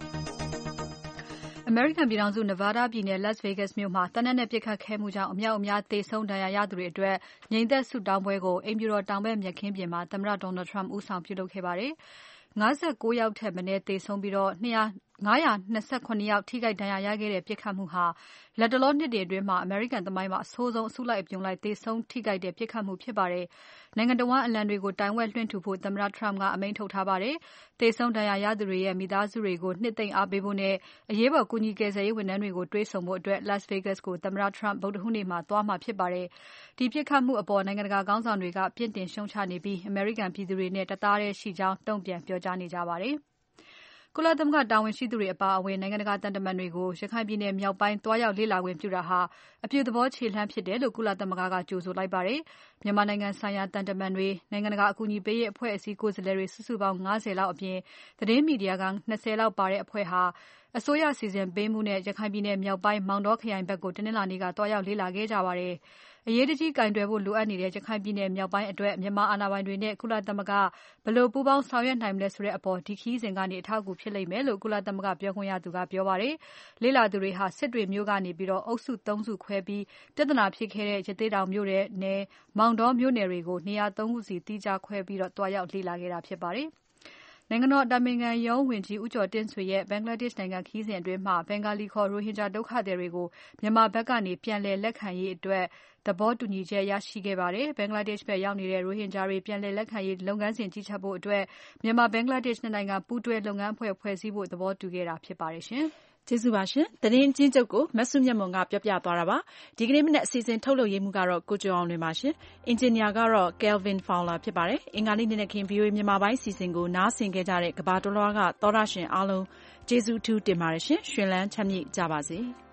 S3: အမေရိကန်ပြည်ထောင်စု Nevada ပြည်နယ် Las Vegas မြို့မှာသေနတ်နဲ့ပစ်ခတ်ခဲ့မှုကြောင့်အများအပြားသေဆုံးဒဏ်ရာရသူတွေအတွက်ငြိမ်သက်ဆုတောင်းပွဲကိုအိမ်ဖြူတော်တောင်ဘက်မြက်ခင်းပြင်မှာသမ္မတ Donald Trump ဦးဆောင်ပြုလုပ်ခဲ့ပါတယ်။59 ယောက်ထက်မနည်းသေဆုံးပြီး527 ယောက်ထိခိုက်ဒဏ်ရာရခဲ့တဲ့ပစ်ခတ်မှုဟာလက်တလောနှစ်တွေအတွင်းမှာအမေရိကန်သမိုင်းမှာအဆိုးဆုံးအစုလိုက်အပြုံလိုက်သေဆုံးထိခိုက်တဲ့ပစ်ခတ်မှုဖြစ်ပါတယ်။နိုင်ငံတော်ဝန်အလံတွေကိုတိုင်ဝက်လွှင့်ထူဖို့သမ္မတ Trump ကအမိန့်ထုတ်ထားပါတယ်။သေဆုံးဒဏ်ရာရသူတွေရဲ့မိသားစုတွေကိုနှစ်သိမ့်အားပေးဖို့နဲ့အရေးပေါ်ကူညီကယ်ဆယ်ရေးဝန်ထမ်းတွေကိုတွေးဆောင်ဖို့အတွက် Las Vegas ကိုသမ္မတ Trump ဗုဒ္ဓဟူးနေ့မှာသွားမှာဖြစ်ပါတယ်။ဒီပစ်ခတ်မှုအပေါ်နိုင်ငံတကာခေါင်းဆောင်တွေကပြစ်တင်ရှုံချနေပြီးအမေရိကန်ပြည်သူတွေနဲ့တသားတည်းရှိကြောင်းတုံ့ပြန်ပြောကြားနေကြပါတယ်။ကုလသမဂ္ဂတာဝန်ရှိသူတွေအပါအဝင်နိုင်ငံတကာတန်တမန်တွေကိုရခိုင်ပြည်နယ်မြောက်ပိုင်းတွားရောက်လေ့လာခွင့်ပြုတာဟာအပြုသဘောခြေလှမ်းဖြစ်တယ်လို့ကုလသမဂ္ဂကကြိုဆိုလိုက်ပါတယ်။မြန်မာနိုင်ငံဆိုင်ရာတန်တမန်တွေနိုင်ငံတကာအကူအညီပေးရေးအဖွဲ့အစည်းကိုယ်စားလှယ်တွေစုစုပေါင်း50လောက်အပြင်သတင်းမီဒီယာက20လောက်ပါတဲ့အဖွဲ့ဟာအစိုးရစီစဉ်ပေးမှုနဲ့ရခိုင်ပြည်နယ်မြောက်ပိုင်းမောင်တောခရိုင်ဘက်ကိုတနင်္လာနေ့ကတွားရောက်လေ့လာခဲ့ကြပါတယ်။အရေးတကြီးကင်တွယ်ဖို့လိုအပ်နေတဲ့ရခိုင်ပြည်နယ်မြောက်ပိုင်းအတွက်မြန်မာအာဏာပိုင်တွေနဲ့ကုလသမဂ္ဂဘယ်လိုပူးပေါင်းဆောင်ရွက်နိုင်မလဲဆိုတဲ့အပေါ်ဒီခရီးစဉ်ကနေအထောက်အကူဖြစ်လိမ့်မယ်လို့ကုလသမဂ္ဂပြောခွင့်ရသူကပြောပါတယ်။လေ့လာသူတွေဟာစစ်တွေမျိုးကနေပြီးအုပ်စု3စုခွဲပြီးပြဿနာဖြစ်ခဲ့တဲ့ရသေ့တောင်မြို့နယ်မောင်တောမြို့နယ်တွေကိုနေရာ3ခုစီတိကျခွဲပြီးတွားရောက်လေ့လာခဲ့တာဖြစ်ပါတယ်။နိုင်ငံတော်အတိုင်ပင်ခံရုံးဝန်ကြီးဦးကျော်တင့်ဆွေရဲ့ဘင်္ဂလားဒေ့ရှ်နိုင်ငံခရီးစဉ်အတွင်းမှာဘင်္ဂါလီခေါ်ရိုဟင်ဂျာဒုက္ခသည်တွေကိုမြန်မာဘက်ကနေပြန်လည်လက်ခံရေးအတွက်သဘောတူညီချက်ရရှိခဲ့ပါတယ်။ဘင်္ဂလားဒေ့ရှ်ဘက်ရောက်နေတဲ့ရိုဟင်ဂျာတွေပြန်လည်လက်ခံရေးလုပ်ငန်းစဉ်ကြီးကြပ်ဖို့အတွက်မြန်မာဘင်္ဂလားဒေ့ရှ်နိုင်ငံပူးတွဲလုပ်ငန်းအဖွဲ့ဖွဲ့စည်းဖို့သဘောတူခဲ့တာဖြစ်ပါတယ်ရှင်။
S2: ကျေးဇူးပါရှင်။သတင်းချင်းချုပ်ကိုမဆုမြတ်မွန်ကပြောပြသွားတာပါ။ဒီကနေ့မနေ့အစီအစဉ်ထုတ်လုပ်ရေးမှုကတော့ကိုကျော်အောင်လွင်ပါရှင်။အင်ဂျင်နီယာကတော့ Kelvin Fowler ဖြစ်ပါတယ်။အင်္ဂါနေ့နေ့ခင်း VOA မြန်မာပိုင်းအစီအစဉ်ကိုနားဆင်ခဲ့ကြတဲ့ကဘာတလွှားကသောရရှင်အားလုံးကျေးဇူးအထူးတင်ပါတယ်ရှင်။ရှင်လန်းချမ်းမြေ့ကြပါစေ။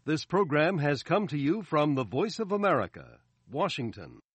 S5: This program has come to you from the Voice of America, Washington.